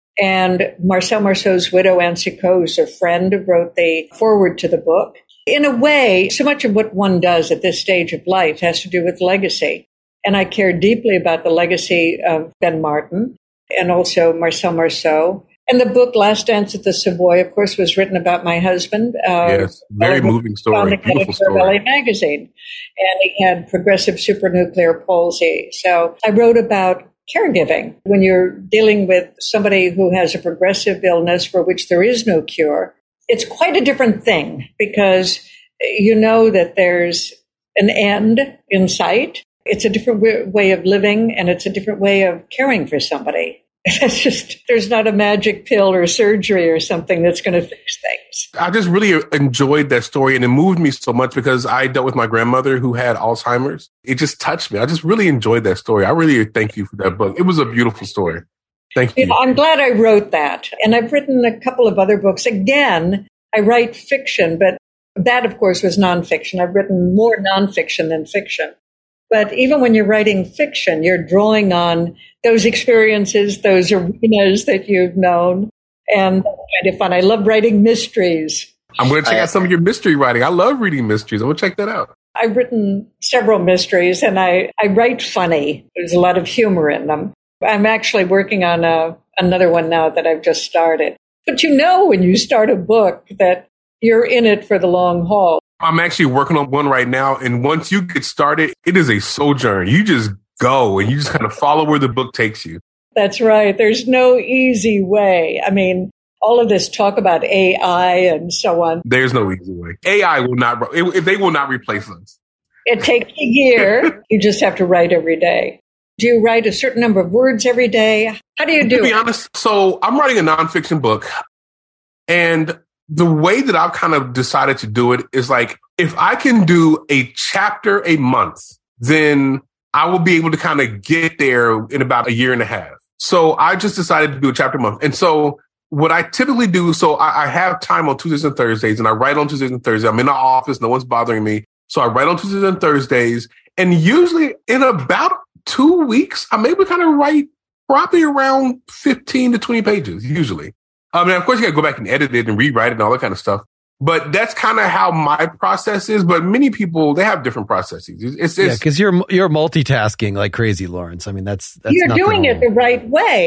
And Marcel Marceau's widow, Anne Sicot, a friend, wrote the foreword to the book. In a way, so much of what one does at this stage of life has to do with legacy. And I care deeply about the legacy of Ben Martin and also Marcel Marceau. And the book, Last Dance at the Savoy, of course, was written about my husband. Uh, yes, very moving story, beautiful story. L A Magazine. And he had progressive supranuclear palsy. So I wrote about caregiving. When you're dealing with somebody who has a progressive illness for which there is no cure, it's quite a different thing because you know that there's an end in sight. It's a different way of living, and it's a different way of caring for somebody. It's just, there's not a magic pill or surgery or something that's going to fix things. I just really enjoyed that story, and it moved me so much because I dealt with my grandmother who had Alzheimer's. It just touched me. I just really enjoyed that story. I really thank you for that book. It was a beautiful story. Thank you. You know, I'm glad I wrote that. And I've written a couple of other books. Again, I write fiction, but that, of course, was nonfiction. I've written more nonfiction than fiction. But even when you're writing fiction, you're drawing on those experiences, those arenas that you've known. And that's kind of fun. I love writing mysteries. I'm going to check out some of your mystery writing. I love reading mysteries. I'm going to check that out. I've written several mysteries, and I, I write funny. There's a lot of humor in them. I'm actually working on a, another one now that I've just started. But you know when you start a book that you're in it for the long haul. I'm actually working on one right now. And once you get started, it is a sojourn. You just go and you just kind of follow where the book takes you. That's right. There's no easy way. I mean, all of this talk about A I and so on. There's no easy way. A I will not, it, they will not replace us. It takes a year. You just have to write every day. Do you write a certain number of words every day? How do you do it? To be honest, so I'm writing a nonfiction book, and the way that I've kind of decided to do it is like, if I can do a chapter a month, then I will be able to kind of get there in about a year and a half. So I just decided to do a chapter a month. And so what I typically do, so I, I have time on Tuesdays and Thursdays, and I write on Tuesdays and Thursdays. I'm in the office. No one's bothering me. So I write on Tuesdays and Thursdays. And usually in about two weeks, I'm able to kind of write probably around fifteen to twenty pages, usually. I mean, of course, you got to go back and edit it and rewrite it and all that kind of stuff. But that's kind of how my process is. But many people, they have different processes. It's, it's yeah, because you're you're multitasking like crazy, Lawrence. I mean, that's that's you're doing it the right way.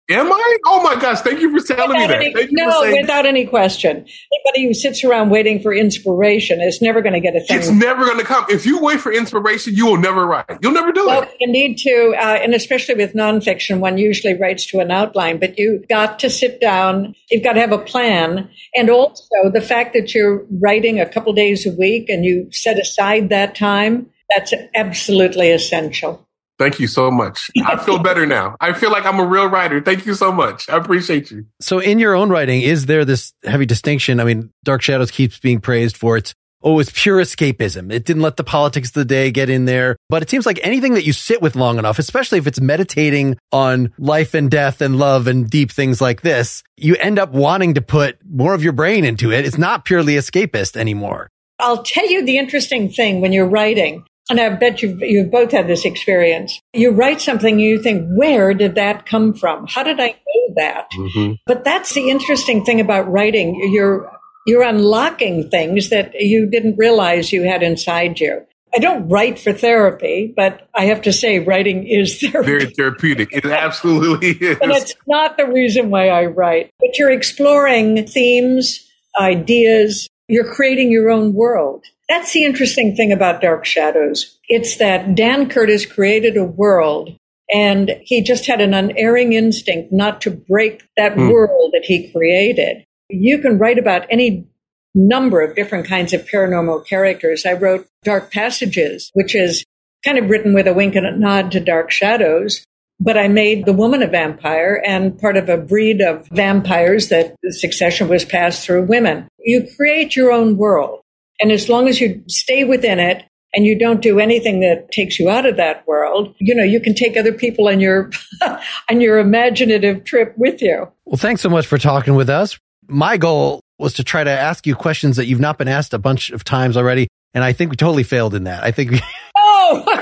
Am I? Oh my gosh! Thank you for telling without me that. Any, Thank you no, for saying without any question. Anybody who sits around waiting for inspiration is never going to get a thing. It's never going to come. If you wait for inspiration, you will never write. You'll never do well, it. You need to, uh, and especially with nonfiction, one usually writes to an outline. But you've got to sit down. You've got to have a plan, and also the fact that you're writing a couple days a week and you set aside that time. That's absolutely essential. Thank you so much. I feel better now. I feel like I'm a real writer. Thank you so much. I appreciate you. So in your own writing, is there this heavy distinction? I mean, Dark Shadows keeps being praised for its, oh, it's pure escapism. It didn't let the politics of the day get in there. But it seems like anything that you sit with long enough, especially if it's meditating on life and death and love and deep things like this, you end up wanting to put more of your brain into it. It's not purely escapist anymore. I'll tell you the interesting thing when you're writing. And I bet you've, you've both had this experience. You write something and you think, where did that come from? How did I know that? Mm-hmm. But that's the interesting thing about writing. You're, you're unlocking things that you didn't realize you had inside you. I don't write for therapy, but I have to say writing is therapy. Very therapeutic. It absolutely is. And it's not the reason why I write. But you're exploring themes, ideas. You're creating your own world. That's the interesting thing about Dark Shadows. It's that Dan Curtis created a world, and he just had an unerring instinct not to break that mm. world that he created. You can write about any number of different kinds of paranormal characters. I wrote Dark Passages, which is kind of written with a wink and a nod to Dark Shadows. But I made the woman a vampire and part of a breed of vampires that the succession was passed through women. You create your own world. And as long as you stay within it and you don't do anything that takes you out of that world, you know, you can take other people on your on your imaginative trip with you. Well, thanks so much for talking with us. My goal was to try to ask you questions that you've not been asked a bunch of times already. And I think we totally failed in that. I think we... Oh!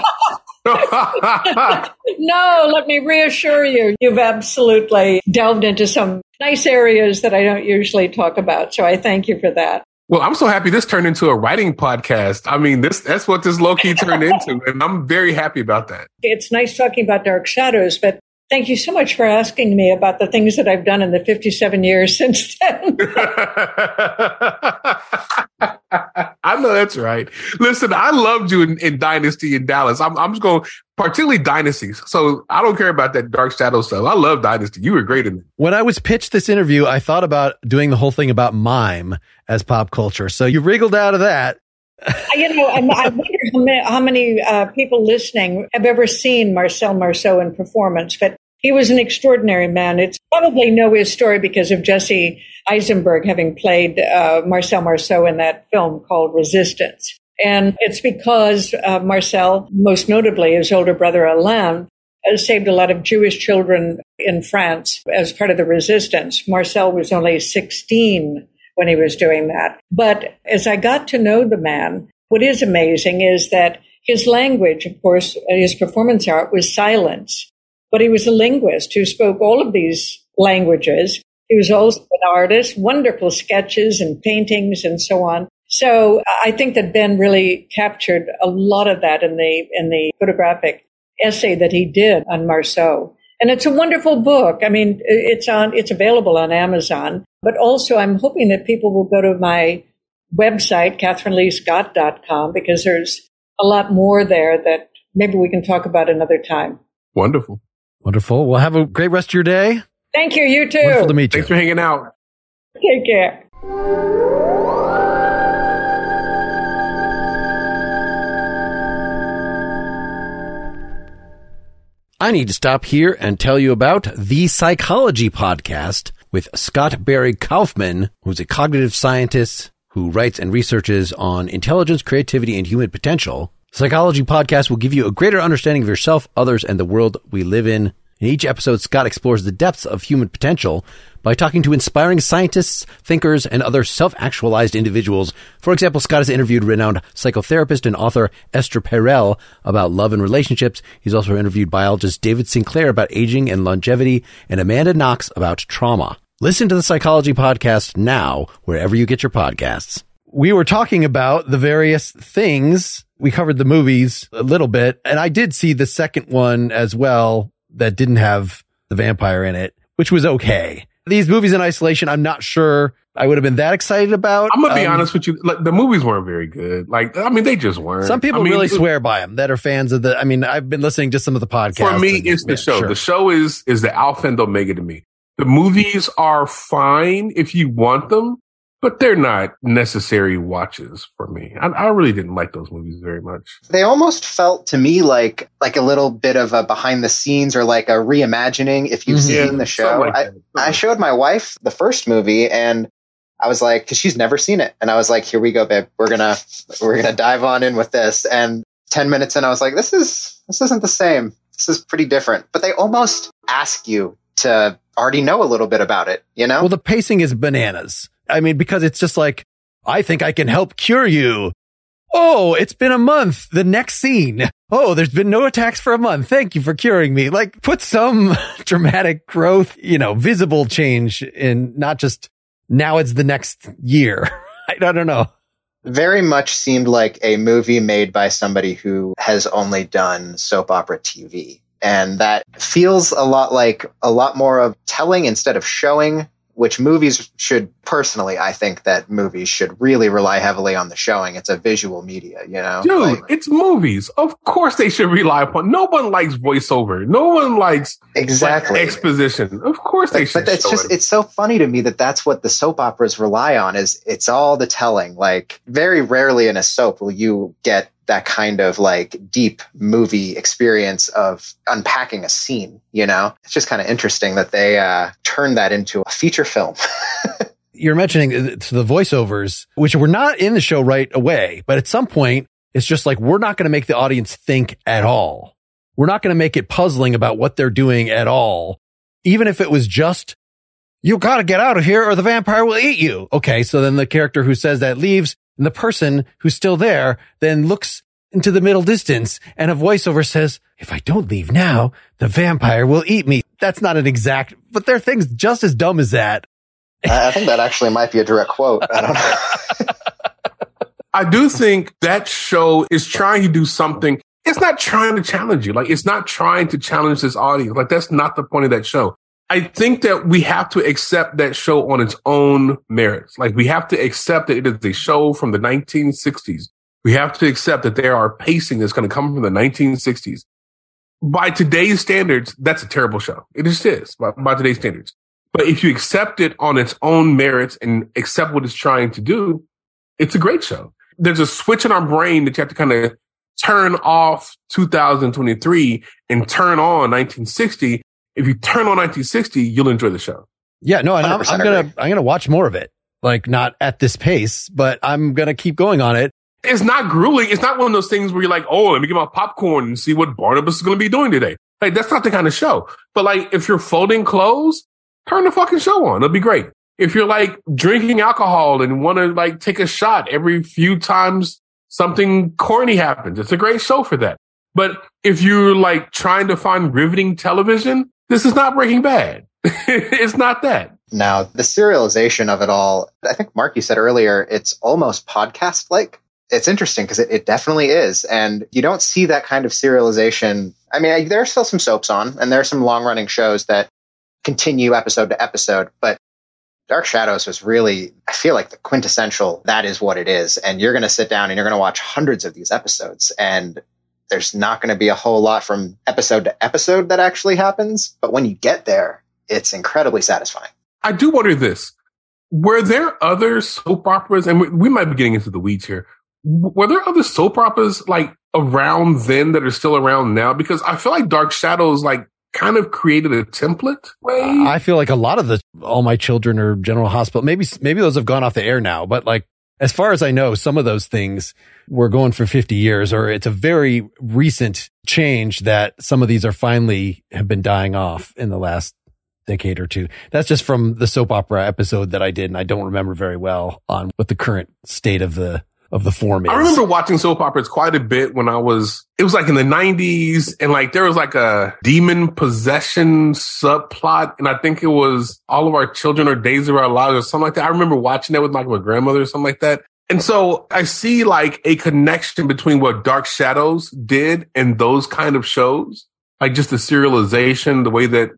No, let me reassure you. You've absolutely delved into some nice areas that I don't usually talk about. So I thank you for that. Well, I'm so happy this turned into a writing podcast. I mean, this that's what this low-key turned into, and I'm very happy about that. It's nice talking about Dark Shadows, but thank you so much for asking me about the things that I've done in the fifty-seven years since then. I know that's right. Listen, I loved you in, in Dynasty in Dallas. I'm, I'm just going, particularly Dynasties. So I don't care about that Dark Shadow stuff. I love Dynasty. You were great in it. When I was pitched this interview, I thought about doing the whole thing about mime as pop culture. So you wriggled out of that. You know, I, I wonder how many, how many uh, people listening have ever seen Marcel Marceau in performance, but he was an extraordinary man. It's probably know his story because of Jesse Eisenberg having played uh, Marcel Marceau in that film called Resistance. And it's because uh, Marcel, most notably his older brother Alain, uh, saved a lot of Jewish children in France as part of the resistance. Marcel was only sixteen when he was doing that. But as I got to know the man, what is amazing is that his language, of course, his performance art was silence. But he was a linguist who spoke all of these languages. He was also an artist, wonderful sketches and paintings and so on. So I think that Ben really captured a lot of that in the in the photographic essay that he did on Marceau. And it's a wonderful book. I mean, it's on it's available on Amazon. But also I'm hoping that people will go to my website, Catherine Lee Scott dot com, because there's a lot more there that maybe we can talk about another time. Wonderful. Wonderful. Well, have a great rest of your day. Thank you. You too. Wonderful to meet you. Thanks for hanging out. Take care. I need to stop here and tell you about the Psychology Podcast with Scott Barry Kaufman, who's a cognitive scientist who writes and researches on intelligence, creativity, and human potential. Psychology Podcast will give you a greater understanding of yourself, others, and the world we live in. In each episode, Scott explores the depths of human potential by talking to inspiring scientists, thinkers, and other self-actualized individuals. For example, Scott has interviewed renowned psychotherapist and author Esther Perel about love and relationships. He's also interviewed biologist David Sinclair about aging and longevity, and Amanda Knox about trauma. Listen to the Psychology Podcast now, wherever you get your podcasts. We were talking about the various things. We covered the movies a little bit, and I did see the second one as well that didn't have the vampire in it. which was okay. These movies in isolation, I'm not sure I would have been that excited about. I'm gonna be um, honest with you. Like, the movies weren't very good. Like, I mean, they just weren't. Some people I mean, really it, swear by them that are fans of the. I mean, I've been listening to some of the podcasts. For me, and, it's the yeah, show. Sure. The show is is the alpha and omega to me. The movies are fine if you want them, but they're not necessary watches for me. I, I really didn't like those movies very much. They almost felt to me like like a little bit of a behind the scenes or like a reimagining. If you've Yeah, seen the show, like I, I showed my wife the first movie, and I was like, because she's never seen it, and I was like, "Here we go, babe. We're gonna we're gonna dive on in with this." And ten minutes in, I was like, "This is this isn't the same. This is pretty different." But they almost ask you to already know a little bit about it, you know? Well, the pacing is bananas. I mean, because it's just like, I think I can help cure you. Oh, it's been a month. The next scene. Oh, there's been no attacks for a month. Thank you for curing me. Like, put some dramatic growth, you know, visible change in, not just now it's the next year. I, I don't know. Very much seemed like a movie made by somebody who has only done soap opera T V. And that feels a lot like a lot more of telling instead of showing, which movies should, personally, I think that movies should really rely heavily on the showing. It's a visual media, you know? Dude, like, it's movies. Of course they should rely upon. No one likes voiceover. No one likes exactly like, exposition. Of course they but, should. But it's show just, it. it's so funny to me that that's what the soap operas rely on, is it's all the telling. Like, very rarely in a soap will you get that kind of like deep movie experience of unpacking a scene, you know? It's just kind of interesting that they uh, turned that into a feature film. You're mentioning the voiceovers, which were not in the show right away, but at some point, it's just like, we're not going to make the audience think at all. We're not going to make it puzzling about what they're doing at all. Even if it was just, you got to get out of here or the vampire will eat you. Okay, so then the character who says that leaves, and the person who's still there then looks into the middle distance and a voiceover says, if I don't leave now, the vampire will eat me. That's not an exact, but there are things just as dumb as that. I think that actually might be a direct quote. I don't know. I do think that show is trying to do something. It's not trying to challenge you. Like, it's not trying to challenge this audience. Like, that's not the point of that show. I think that we have to accept that show on its own merits. Like, we have to accept that it is a show from the nineteen sixties. We have to accept that there are pacing that's going to come from the nineteen sixties. By today's standards, that's a terrible show. It just is, by, by today's standards. But if you accept it on its own merits and accept what it's trying to do, it's a great show. There's a switch in our brain that you have to kind of turn off two thousand twenty-three and turn on nineteen sixty. If you turn on nineteen sixty, you'll enjoy the show. Yeah, no, and I'm, I'm gonna I'm gonna watch more of it. Like, not at this pace, but I'm gonna keep going on it. It's not grueling. It's not one of those things where you're like, oh, let me get my popcorn and see what Barnabas is going to be doing today. Like, that's not the kind of show. But like, if you're folding clothes, turn the fucking show on. It'll be great. If you're like drinking alcohol and want to like take a shot every few times something corny happens, it's a great show for that. But if you're like trying to find riveting television, this is not Breaking Bad. It's not that. Now, the serialization of it all, I think Mark, you said earlier, it's almost podcast-like. It's interesting because it, it definitely is. And you don't see that kind of serialization. I mean, there are still some soaps on, and there are some long-running shows that continue episode to episode. But Dark Shadows was really, I feel like, the quintessential, that is what it is. And you're going to sit down and you're going to watch hundreds of these episodes. And there's not going to be a whole lot from episode to episode that actually happens. But when you get there, it's incredibly satisfying. I do wonder this. Were there other soap operas, and we, we might be getting into the weeds here, were there other soap operas like around then that are still around now? Because I feel like Dark Shadows like kind of created a template way. Uh, I feel like a lot of the All My Children or General Hospital, maybe maybe those have gone off the air now, but like as far as I know, some of those things were going for fifty years, or it's a very recent change that some of these are finally have been dying off in the last decade or two. That's just from the soap opera episode that I did, and I don't remember very well on what the current state of the of the form is. I remember watching soap operas quite a bit when I was, it was like in the nineties, and like there was like a demon possession subplot, and I think it was All of Our Children or Days of Our Lives or something like that. I remember watching that with like my grandmother or something like that. And so I see like a connection between what Dark Shadows did and those kind of shows, like just the serialization, the way that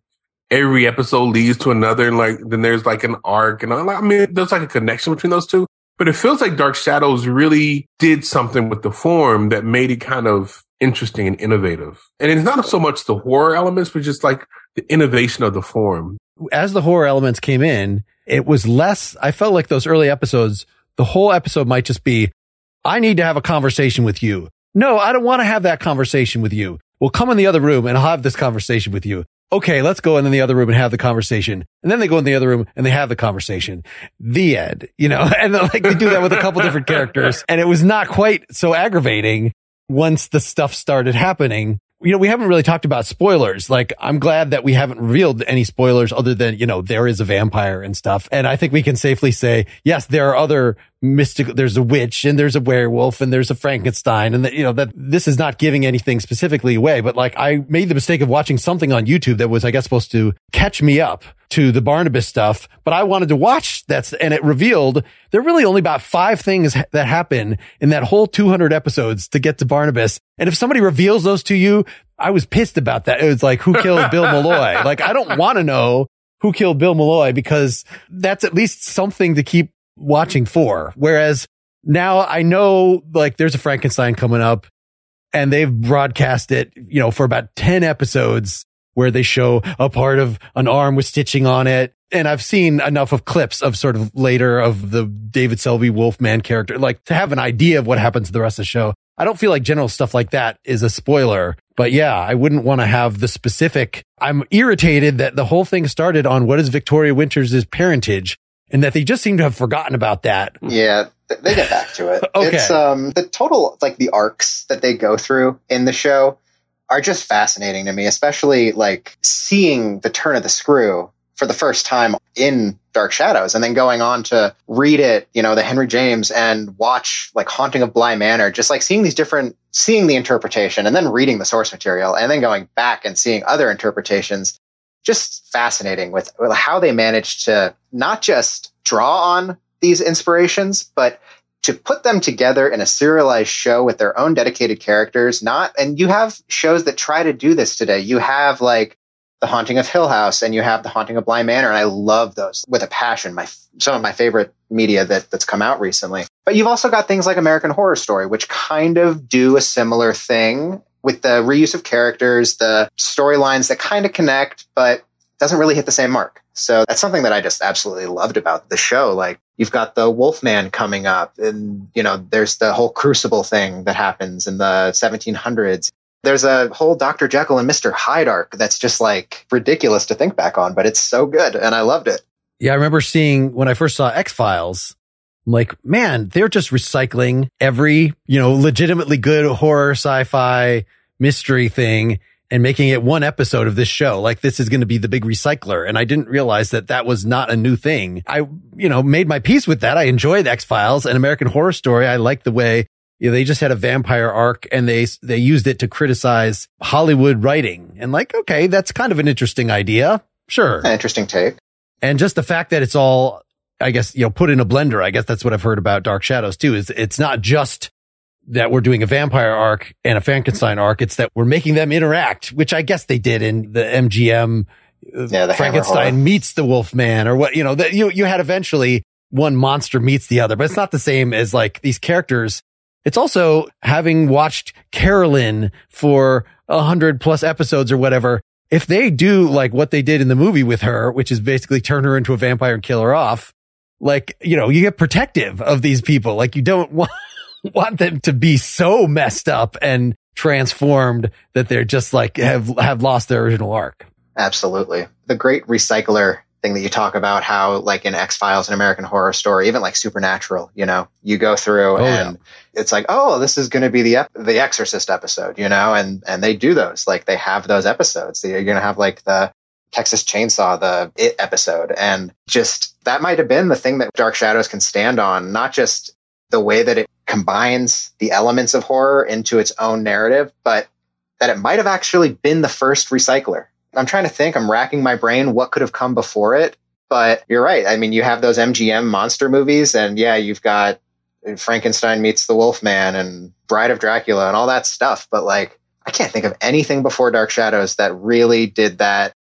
every episode leads to another, and like then there's like an arc, and I mean, there's like a connection between those two. But it feels like Dark Shadows really did something with the form that made it kind of interesting and innovative. And it's not so much the horror elements, but just like the innovation of the form. As the horror elements came in, it was less, I felt like those early episodes, the whole episode might just be, I need to have a conversation with you. No, I don't want to have that conversation with you. Well, come in the other room and I'll have this conversation with you. Okay, let's go in the other room and have the conversation. And then they go in the other room and they have the conversation. The end, you know, and then, like they do that with a couple different characters. And it was not quite so aggravating once the stuff started happening. You know, we haven't really talked about spoilers. Like, I'm glad that we haven't revealed any spoilers other than, you know, there is a vampire and stuff. And I think we can safely say, yes, there are other mystical, there's a witch and there's a werewolf and there's a Frankenstein. And that, you know, that this is not giving anything specifically away. But like, I made the mistake of watching something on YouTube that was, I guess, supposed to catch me up to the Barnabas stuff, but I wanted to watch that, and it revealed there are really only about five things ha- that happen in that whole two hundred episodes to get to Barnabas. And if somebody reveals those to you, I was pissed about that. It was like, who killed Bill Malloy? Like, I don't want to know who killed Bill Malloy because that's at least something to keep watching for. Whereas now I know, like, there's a Frankenstein coming up and they've broadcast it, you know, for about ten episodes, where they show a part of an arm with stitching on it. And I've seen enough of clips of sort of later of the David Selby Wolfman character, like to have an idea of what happens to the rest of the show. I don't feel like general stuff like that is a spoiler, but yeah, I wouldn't want to have the specific. I'm irritated that the whole thing started on what is Victoria Winters' parentage and that they just seem to have forgotten about that. Yeah, they get back to it. Okay. It's um the total, like the arcs that they go through in the show are just fascinating to me, especially like seeing the turn of the screw for the first time in Dark Shadows and then going on to read it, you know, the Henry James, and watch like Haunting of Bly Manor, just like seeing these different, seeing the interpretation and then reading the source material and then going back and seeing other interpretations. Just fascinating with, with how they managed to not just draw on these inspirations, but to put them together in a serialized show with their own dedicated characters. Not, and you have shows that try to do this today. You have like The Haunting of Hill House and you have The Haunting of Bly Manor. And I love those with a passion. My, some of my favorite media that that's come out recently, but you've also got things like American Horror Story, which kind of do a similar thing with the reuse of characters, the storylines that kind of connect, but doesn't really hit the same mark. So that's something that I just absolutely loved about the show. Like, you've got the Wolfman coming up, and, you know, there's the whole Crucible thing that happens in the seventeen hundreds. There's a whole Doctor Jekyll and Mister Hyde arc that's just like ridiculous to think back on, but it's so good. And I loved it. Yeah. I remember seeing when I first saw X-Files, I'm like, man, they're just recycling every, you know, legitimately good horror, sci-fi, mystery thing and making it one episode of this show. Like, this is going to be the big recycler. And I didn't realize that that was not a new thing. I, you know, made my peace with that. I enjoyed X-Files and American Horror Story. I liked the way, you know, they just had a vampire arc and they, they used it to criticize Hollywood writing. And like, okay, that's kind of an interesting idea. Sure. An interesting take. And just the fact that it's all, I guess, you know, put in a blender. I guess that's what I've heard about Dark Shadows too, is it's not just that we're doing a vampire arc and a Frankenstein arc. It's that we're making them interact, which I guess they did in the M G M. Yeah, the Frankenstein meets the Wolfman, or what, you know, that you, you had eventually one monster meets the other, but it's not the same as like these characters. It's also, having watched Carolyn for a hundred plus episodes or whatever, if they do like what they did in the movie with her, which is basically turn her into a vampire and kill her off, like, you know, you get protective of these people. Like, you don't want want them to be so messed up and transformed that they're just like have have lost their original arc. Absolutely. The great recycler thing that you talk about, how like in X-Files and American Horror Story, even like Supernatural, you know, you go through oh, and yeah. it's like, oh, this is going to be the ep- the Exorcist episode, you know, and and they do those, like they have those episodes. You're going to have like the Texas Chainsaw, the It episode, and just that might have been the thing that Dark Shadows can stand on, not just the way that it combines the elements of horror into its own narrative, but that it might have actually been the first recycler. I'm trying to think, I'm racking my brain what could have come before it, but you're right. I mean, you have those M G M monster movies, and yeah, you've got Frankenstein meets the Wolfman and Bride of Dracula and all that stuff, but like, I can't think of anything before Dark Shadows that really did that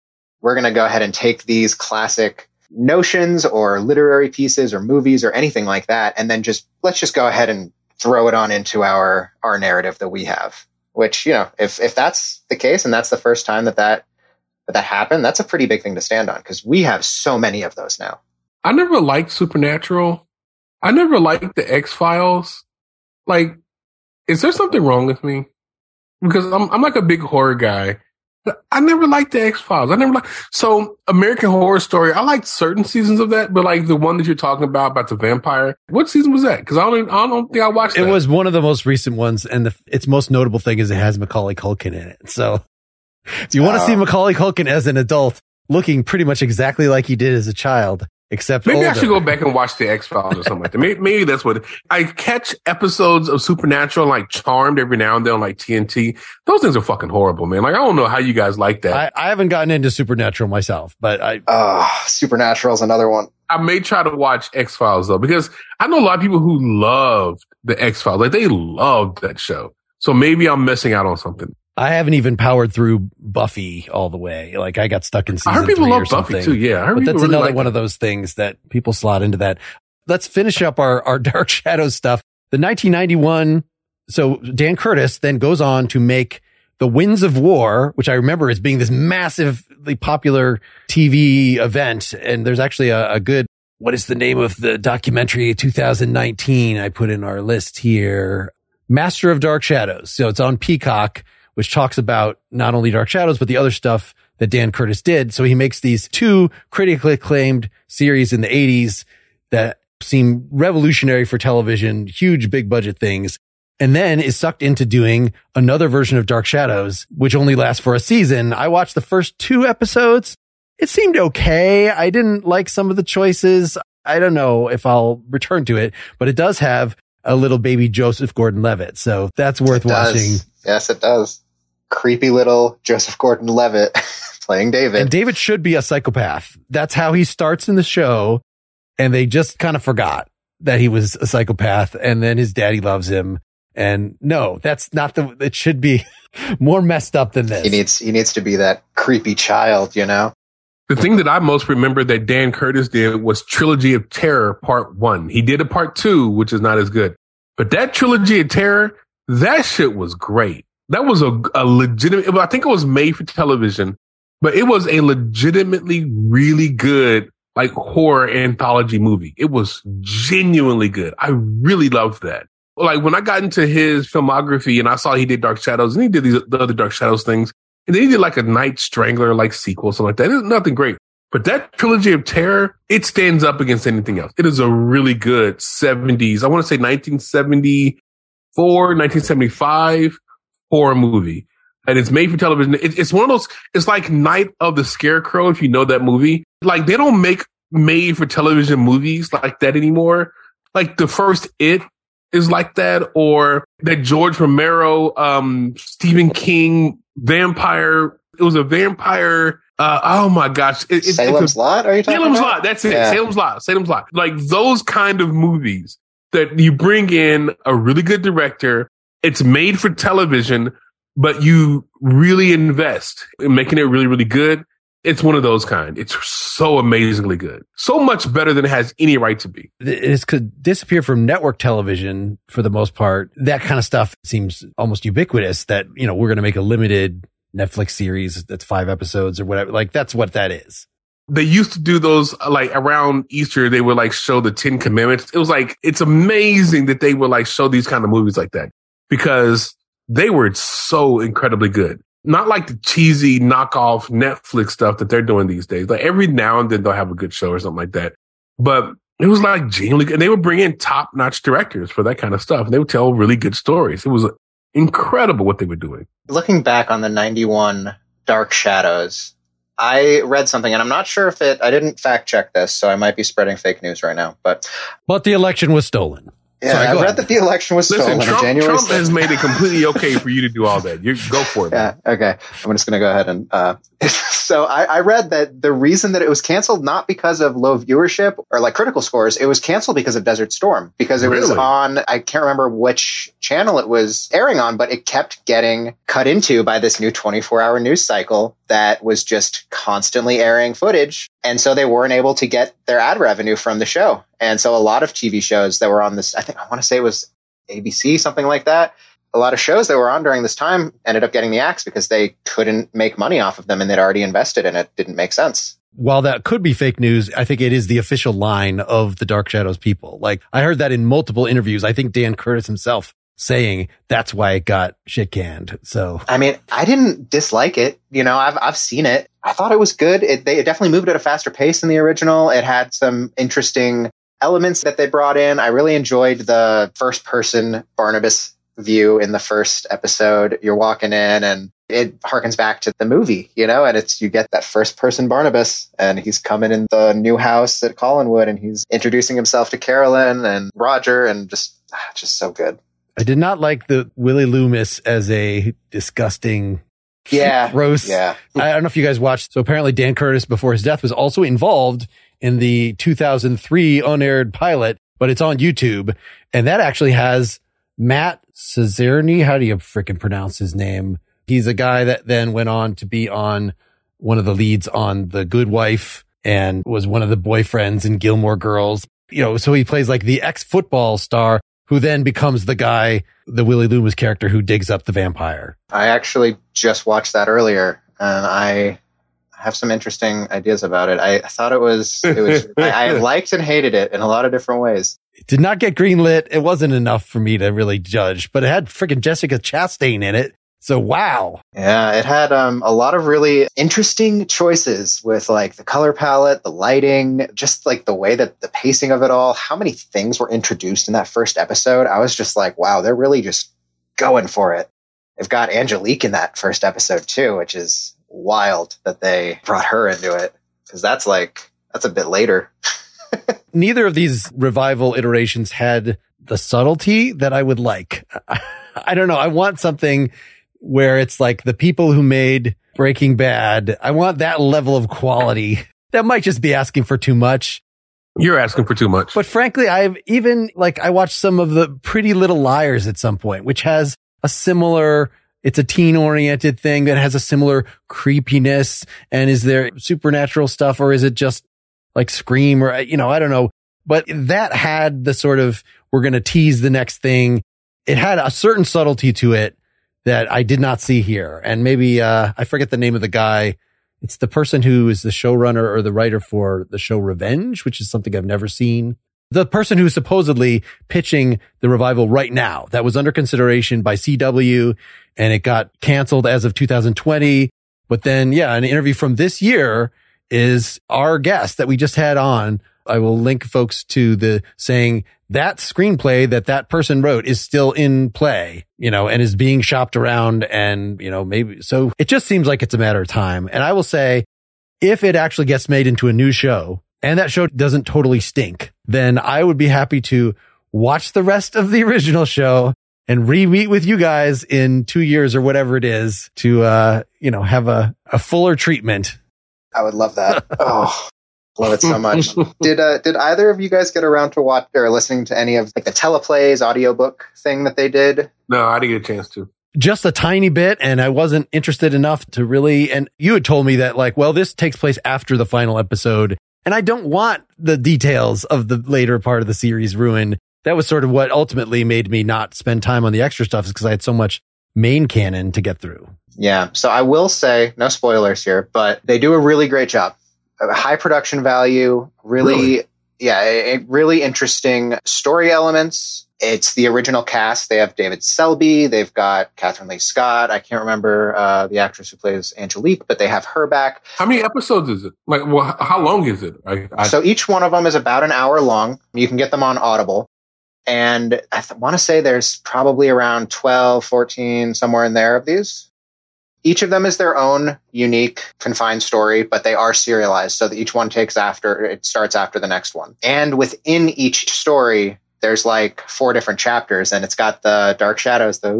we're going to go ahead and take these classic notions or literary pieces or movies or anything like that, and then just let's just go ahead and throw it on into our our narrative that we have. Which, you know, if if that's the case and that's the first time that that that, that happened, that's a pretty big thing to stand on because we have so many of those now. I never liked Supernatural. I never liked the X-Files. Like, is there something wrong with me? Because I'm I'm like a big horror guy. I never liked the X-Files. I never liked, so American Horror Story, I liked certain seasons of that, but like the one that you're talking about, about the vampire, what season was that? Because I don't, I don't think I watched it. It was one of the most recent ones, and the, its most notable thing is it has Macaulay Culkin in it. So if you want to Oh. see Macaulay Culkin as an adult, looking pretty much exactly like he did as a child, except Maybe older. I should go back and watch the X-Files or something like that. Maybe, maybe that's what I catch episodes of Supernatural, like Charmed every now and then on like T N T. Those things are fucking horrible, man. Like, I don't know how you guys like that. I, I haven't gotten into Supernatural myself, but I, Oh, Supernatural is another one. I may try to watch X-Files though, because I know a lot of people who loved the X-Files. Like, they loved that show. So maybe I'm missing out on something. I haven't even powered through Buffy all the way. Like, I got stuck in season I heard people three love or Buffy something. too. Yeah, I heard But people that's really another like one it. of those things that people slot into that. Let's finish up our, our Dark Shadows stuff. The nineteen ninety-one. So Dan Curtis then goes on to make The Winds of War, which I remember as being this massively popular T V event. And there's actually a, a good, what is the name of the documentary two thousand nineteen? I put in our list here. Master of Dark Shadows. So it's on Peacock, which talks about not only Dark Shadows, but the other stuff that Dan Curtis did. So he makes these two critically acclaimed series in the eighties that seem revolutionary for television, huge, big budget things, and then is sucked into doing another version of Dark Shadows, which only lasts for a season. I watched the first two episodes. It seemed okay. I didn't like some of the choices. I don't know if I'll return to it, but it does have a little baby Joseph Gordon-Levitt. So that's worth It does. watching. Yes, it does. Creepy little Joseph Gordon-Levitt playing David. And David should be a psychopath. That's how he starts in the show. And they just kind of forgot that he was a psychopath. And then his daddy loves him. And no, that's not the, it should be more messed up than this. He needs he needs to be that creepy child, you know? The thing that I most remember that Dan Curtis did was Trilogy of Terror Part One. He did a Part Two, which is not as good. But that Trilogy of Terror, that shit was great. That was a, a legitimate, I think it was made for television, but it was a legitimately really good, like, horror anthology movie. It was genuinely good. I really loved that. Like, when I got into his filmography and I saw he did Dark Shadows and he did these the other Dark Shadows things, and then he did like a Night Strangler, like, sequel, something like that. It's nothing great. But that Trilogy of Terror, it stands up against anything else. It is a really good seventies, I want to say nineteen seventy-four, nineteen seventy-five horror movie. And it's made for television. It, it's one of those, it's like Night of the Scarecrow, if you know that movie. Like, they don't make made for television movies like that anymore. Like, the first It is like that, or that George Romero, um, Stephen King vampire. It was a vampire. Uh, oh my gosh. It, it, Salem's it's a, Lot, are you talking Salem's about? Lot. That's it. Yeah. Salem's Lot. Salem's Lot. Like, those kind of movies that you bring in a really good director. It's made for television, but you really invest in making it really, really good. It's one of those kind. It's so amazingly good. So much better than it has any right to be. It could disappear from network television for the most part. That kind of stuff seems almost ubiquitous that, you know, we're going to make a limited Netflix series that's five episodes or whatever. Like, that's what that is. They used to do those, like, around Easter. They would, like, show the Ten Commandments. It was like, it's amazing that they would, like, show these kind of movies like that because they were so incredibly good. Not like the cheesy knockoff Netflix stuff that they're doing these days. Like, every now and then they'll have a good show or something like that. But it was like genuinely good. And they would bring in top notch directors for that kind of stuff. And they would tell really good stories. It was incredible what they were doing. Looking back on the ninety-one Dark Shadows, I read something, and I'm not sure if it, I didn't fact check this, so I might be spreading fake news right now, but But the election was stolen. Yeah, Sorry, I go read ahead. that the election was Listen, stolen Trump, on January Trump sixth. has made it completely okay for you to do all that. You go for it. Yeah, okay. I'm just going to go ahead and. Uh, so I, I read that the reason that it was canceled, not because of low viewership or like critical scores, it was canceled because of Desert Storm. Because it was Really? on, I can't remember which channel it was airing on, but it kept getting cut into by this new twenty-four hour news cycle that was just constantly airing footage. And so they weren't able to get their ad revenue from the show. And so a lot of T V shows that were on this, I think I want to say it was A B C, something like that. A lot of shows that were on during this time ended up getting the axe because they couldn't make money off of them and they'd already invested in it. Didn't make sense. While that could be fake news, I think it is the official line of the Dark Shadows people. Like, I heard that in multiple interviews. I think Dan Curtis himself saying that's why it got shit canned. So, I mean, I didn't dislike it. You know, I've I've seen it. I thought it was good. It, they it definitely moved at a faster pace than the original. It had some interesting elements that they brought in. I really enjoyed the first person Barnabas view in the first episode. You're walking in and it harkens back to the movie, you know, and it's, you get that first person Barnabas and he's coming in the new house at Collinwood and he's introducing himself to Carolyn and Roger and just, just so good. I did not like the Willie Loomis as a disgusting, Yeah. gross. Yeah. I don't know if you guys watched. So apparently Dan Curtis, before his death, was also involved in the two thousand three unaired pilot, but it's on YouTube. And that actually has Matt Cesarni. How do you freaking pronounce his name? He's a guy that then went on to be on one of the leads on The Good Wife and was one of the boyfriends in Gilmore Girls. You know, so he plays like the ex-football star who then becomes the guy, the Willie Loomis character who digs up the vampire. I actually just watched that earlier and I have some interesting ideas about it. I thought it was, it was, I, I liked and hated it in a lot of different ways. It did not get greenlit. It wasn't enough for me to really judge, but it had freaking Jessica Chastain in it. So, wow. Yeah, it had um, a lot of really interesting choices with like the color palette, the lighting, just like the way that the pacing of it all, how many things were introduced in that first episode. I was just like, wow, they're really just going for it. They've got Angelique in that first episode too, which is wild that they brought her into it because that's like, that's a bit later. Neither of these revival iterations had the subtlety that I would like. I don't know. I want something where it's like the people who made Breaking Bad. I want that level of quality. That might just be asking for too much. You're asking for too much. But frankly, I've even like, I watched some of the Pretty Little Liars at some point, which has a similar, it's a teen oriented thing that has a similar creepiness. And is there supernatural stuff or is it just like Scream or, you know, I don't know. But that had the sort of, we're going to tease the next thing. It had a certain subtlety to it that I did not see here. And maybe, uh, I forget the name of the guy. It's the person who is the showrunner or the writer for the show Revenge, which is something I've never seen. The person who's supposedly pitching the revival right now that was under consideration by C W and it got canceled as of two thousand twenty. But then, yeah, an interview from this year is our guest that we just had on. I will link folks to the saying that screenplay that that person wrote is still in play, you know, and is being shopped around and, you know, maybe so it just seems like it's a matter of time. And I will say if it actually gets made into a new show and that show doesn't totally stink, then I would be happy to watch the rest of the original show and re-meet with you guys in two years or whatever it is to, uh, you know, have a, a fuller treatment. I would love that. Oh, love it so much. Did uh, did either of you guys get around to watch or listening to any of like the Teleplays audiobook thing that they did? No, I didn't get a chance to. Just a tiny bit, and I wasn't interested enough to really, and you had told me that like, well, this takes place after the final episode, and I don't want the details of the later part of the series ruined. That was sort of what ultimately made me not spend time on the extra stuff, is because I had so much main canon to get through. Yeah. So I will say, no spoilers here, but they do a really great job. A high production value, really, really? yeah, a, a really interesting story elements. It's the original cast. They have David Selby. They've got Catherine Lee Scott. I can't remember uh, the actress who plays Angelique, but they have her back. How many episodes is it? Like, well, how long is it? I, I... So each one of them is about an hour long. You can get them on Audible. And I th- want to say there's probably around twelve, fourteen, somewhere in there of these. Each of them is their own unique confined story, but they are serialized so that each one takes after, it starts after the next one. And within each story, there's like four different chapters, and it's got the Dark Shadows, the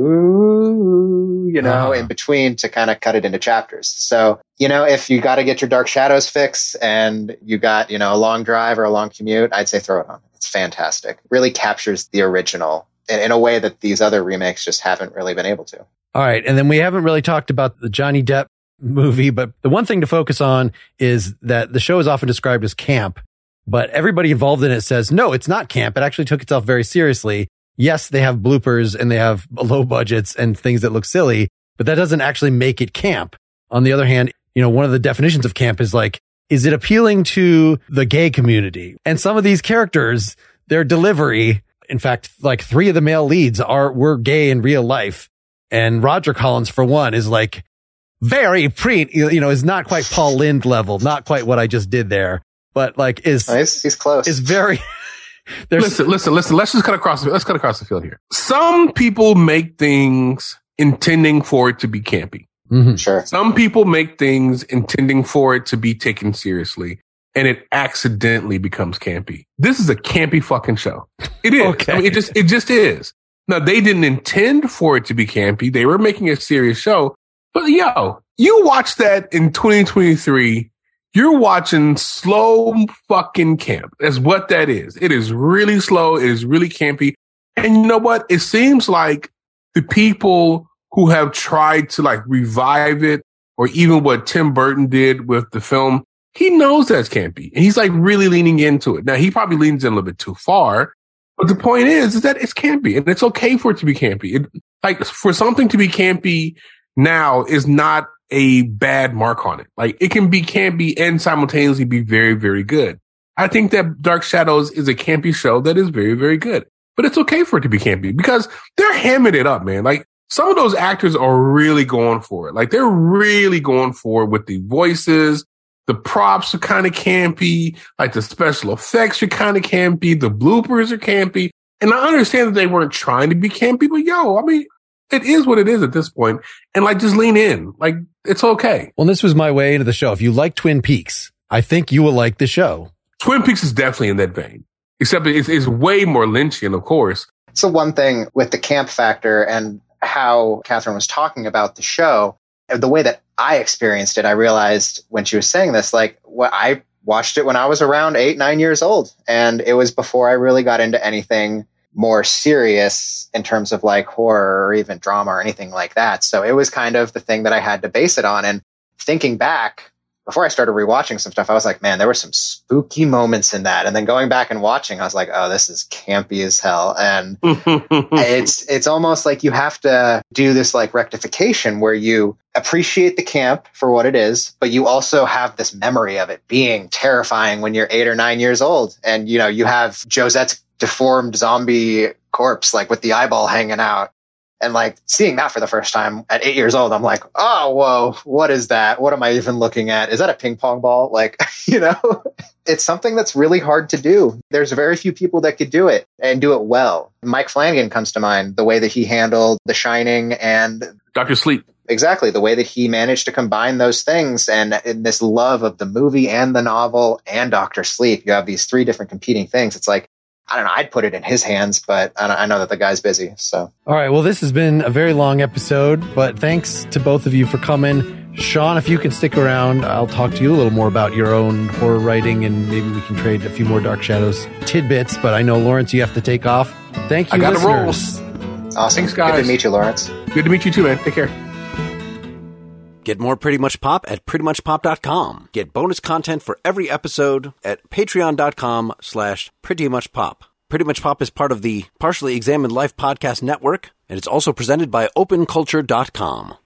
ooh, you know, uh. in between to kind of cut it into chapters. So, you know, if you got to get your Dark Shadows fix and you got, you know, a long drive or a long commute, I'd say throw it on. It's fantastic. Really captures the original in, in a way that these other remakes just haven't really been able to. All right. And then we haven't really talked about the Johnny Depp movie, but the one thing to focus on is that the show is often described as camp, but everybody involved in it says, no, it's not camp. It actually took itself very seriously. Yes, they have bloopers and they have low budgets and things that look silly, but that doesn't actually make it camp. On the other hand, you know, one of the definitions of camp is like, is it appealing to the gay community? And some of these characters, their delivery, in fact, like three of the male leads are, were gay in real life. And Roger Collins, for one, is like very pre, you know, is not quite Paul Lynde level, not quite what I just did there, but like is, oh, he's, he's close. Is very, listen, listen, listen, let's just cut across, let's cut across the field here. Some people make things intending for it to be campy. Mm-hmm. Sure. Some people make things intending for it to be taken seriously, and it accidentally becomes campy. This is a campy fucking show. It is. Okay. I mean, it just, it just is. Now, they didn't intend for it to be campy. They were making a serious show. But yo, you watch that in twenty twenty-three, you're watching slow fucking camp. That's what that is. It is really slow. It is really campy. And you know what? It seems like the people who have tried to like revive it, or even what Tim Burton did with the film, he knows that's campy. And he's like really leaning into it. Now, he probably leans in a little bit too far. But the point is, is that it's campy, and it's okay for it to be campy. It, like, for something to be campy now is not a bad mark on it. Like, it can be campy and simultaneously be very, very good. I think that Dark Shadows is a campy show that is very, very good. But it's okay for it to be campy because they're hamming it up, man. Like, some of those actors are really going for it. Like, they're really going for it with the voices. The props are kind of campy, like the special effects are kind of campy, the bloopers are campy. And I understand that they weren't trying to be campy, but yo, I mean, it is what it is at this point. And like, just lean in. Like, it's okay. Well, this was my way into the show. If you like Twin Peaks, I think you will like the show. Twin Peaks is definitely in that vein, except it's, it's way more Lynchian, of course. So one thing with the camp factor and how Catherine was talking about the show, the way that I experienced it, I realized when she was saying this, like, what I watched it when I was around eight, nine years old. And it was before I really got into anything more serious in terms of like horror or even drama or anything like that. So it was kind of the thing that I had to base it on. And thinking back, before I started rewatching some stuff, I was like, man, there were some spooky moments in that. And then going back and watching, I was like, oh, this is campy as hell. And it's it's almost like you have to do this like rectification where you appreciate the camp for what it is, but you also have this memory of it being terrifying when you're eight or nine years old. And, you know, you have Josette's deformed zombie corpse, like with the eyeball hanging out. And like seeing that for the first time at eight years old, I'm like, oh, whoa, what is that? What am I even looking at? Is that a ping pong ball? Like, you know, it's something that's really hard to do. There's very few people that could do it and do it well. Mike Flanagan comes to mind, the way that he handled The Shining and Doctor Sleep. Exactly. The way that he managed to combine those things and in this love of the movie and the novel and Doctor Sleep, you have these three different competing things. It's like, I don't know. I'd put it in his hands, but I know that the guy's busy. So, all right. Well, this has been a very long episode, but thanks to both of you for coming. Sean, if you can stick around, I'll talk to you a little more about your own horror writing, and maybe we can trade a few more Dark Shadows tidbits. But I know, Lawrence, you have to take off. Thank you, I got listeners. to roll. Awesome. Thanks, guys. Good to meet you, Lawrence. Good to meet you too, man. Take care. Get more Pretty Much Pop at pretty much pop dot com. Get bonus content for every episode at patreon.com slash pretty much pop. Pretty Much Pop is part of the Partially Examined Life podcast network, and it's also presented by open culture dot com.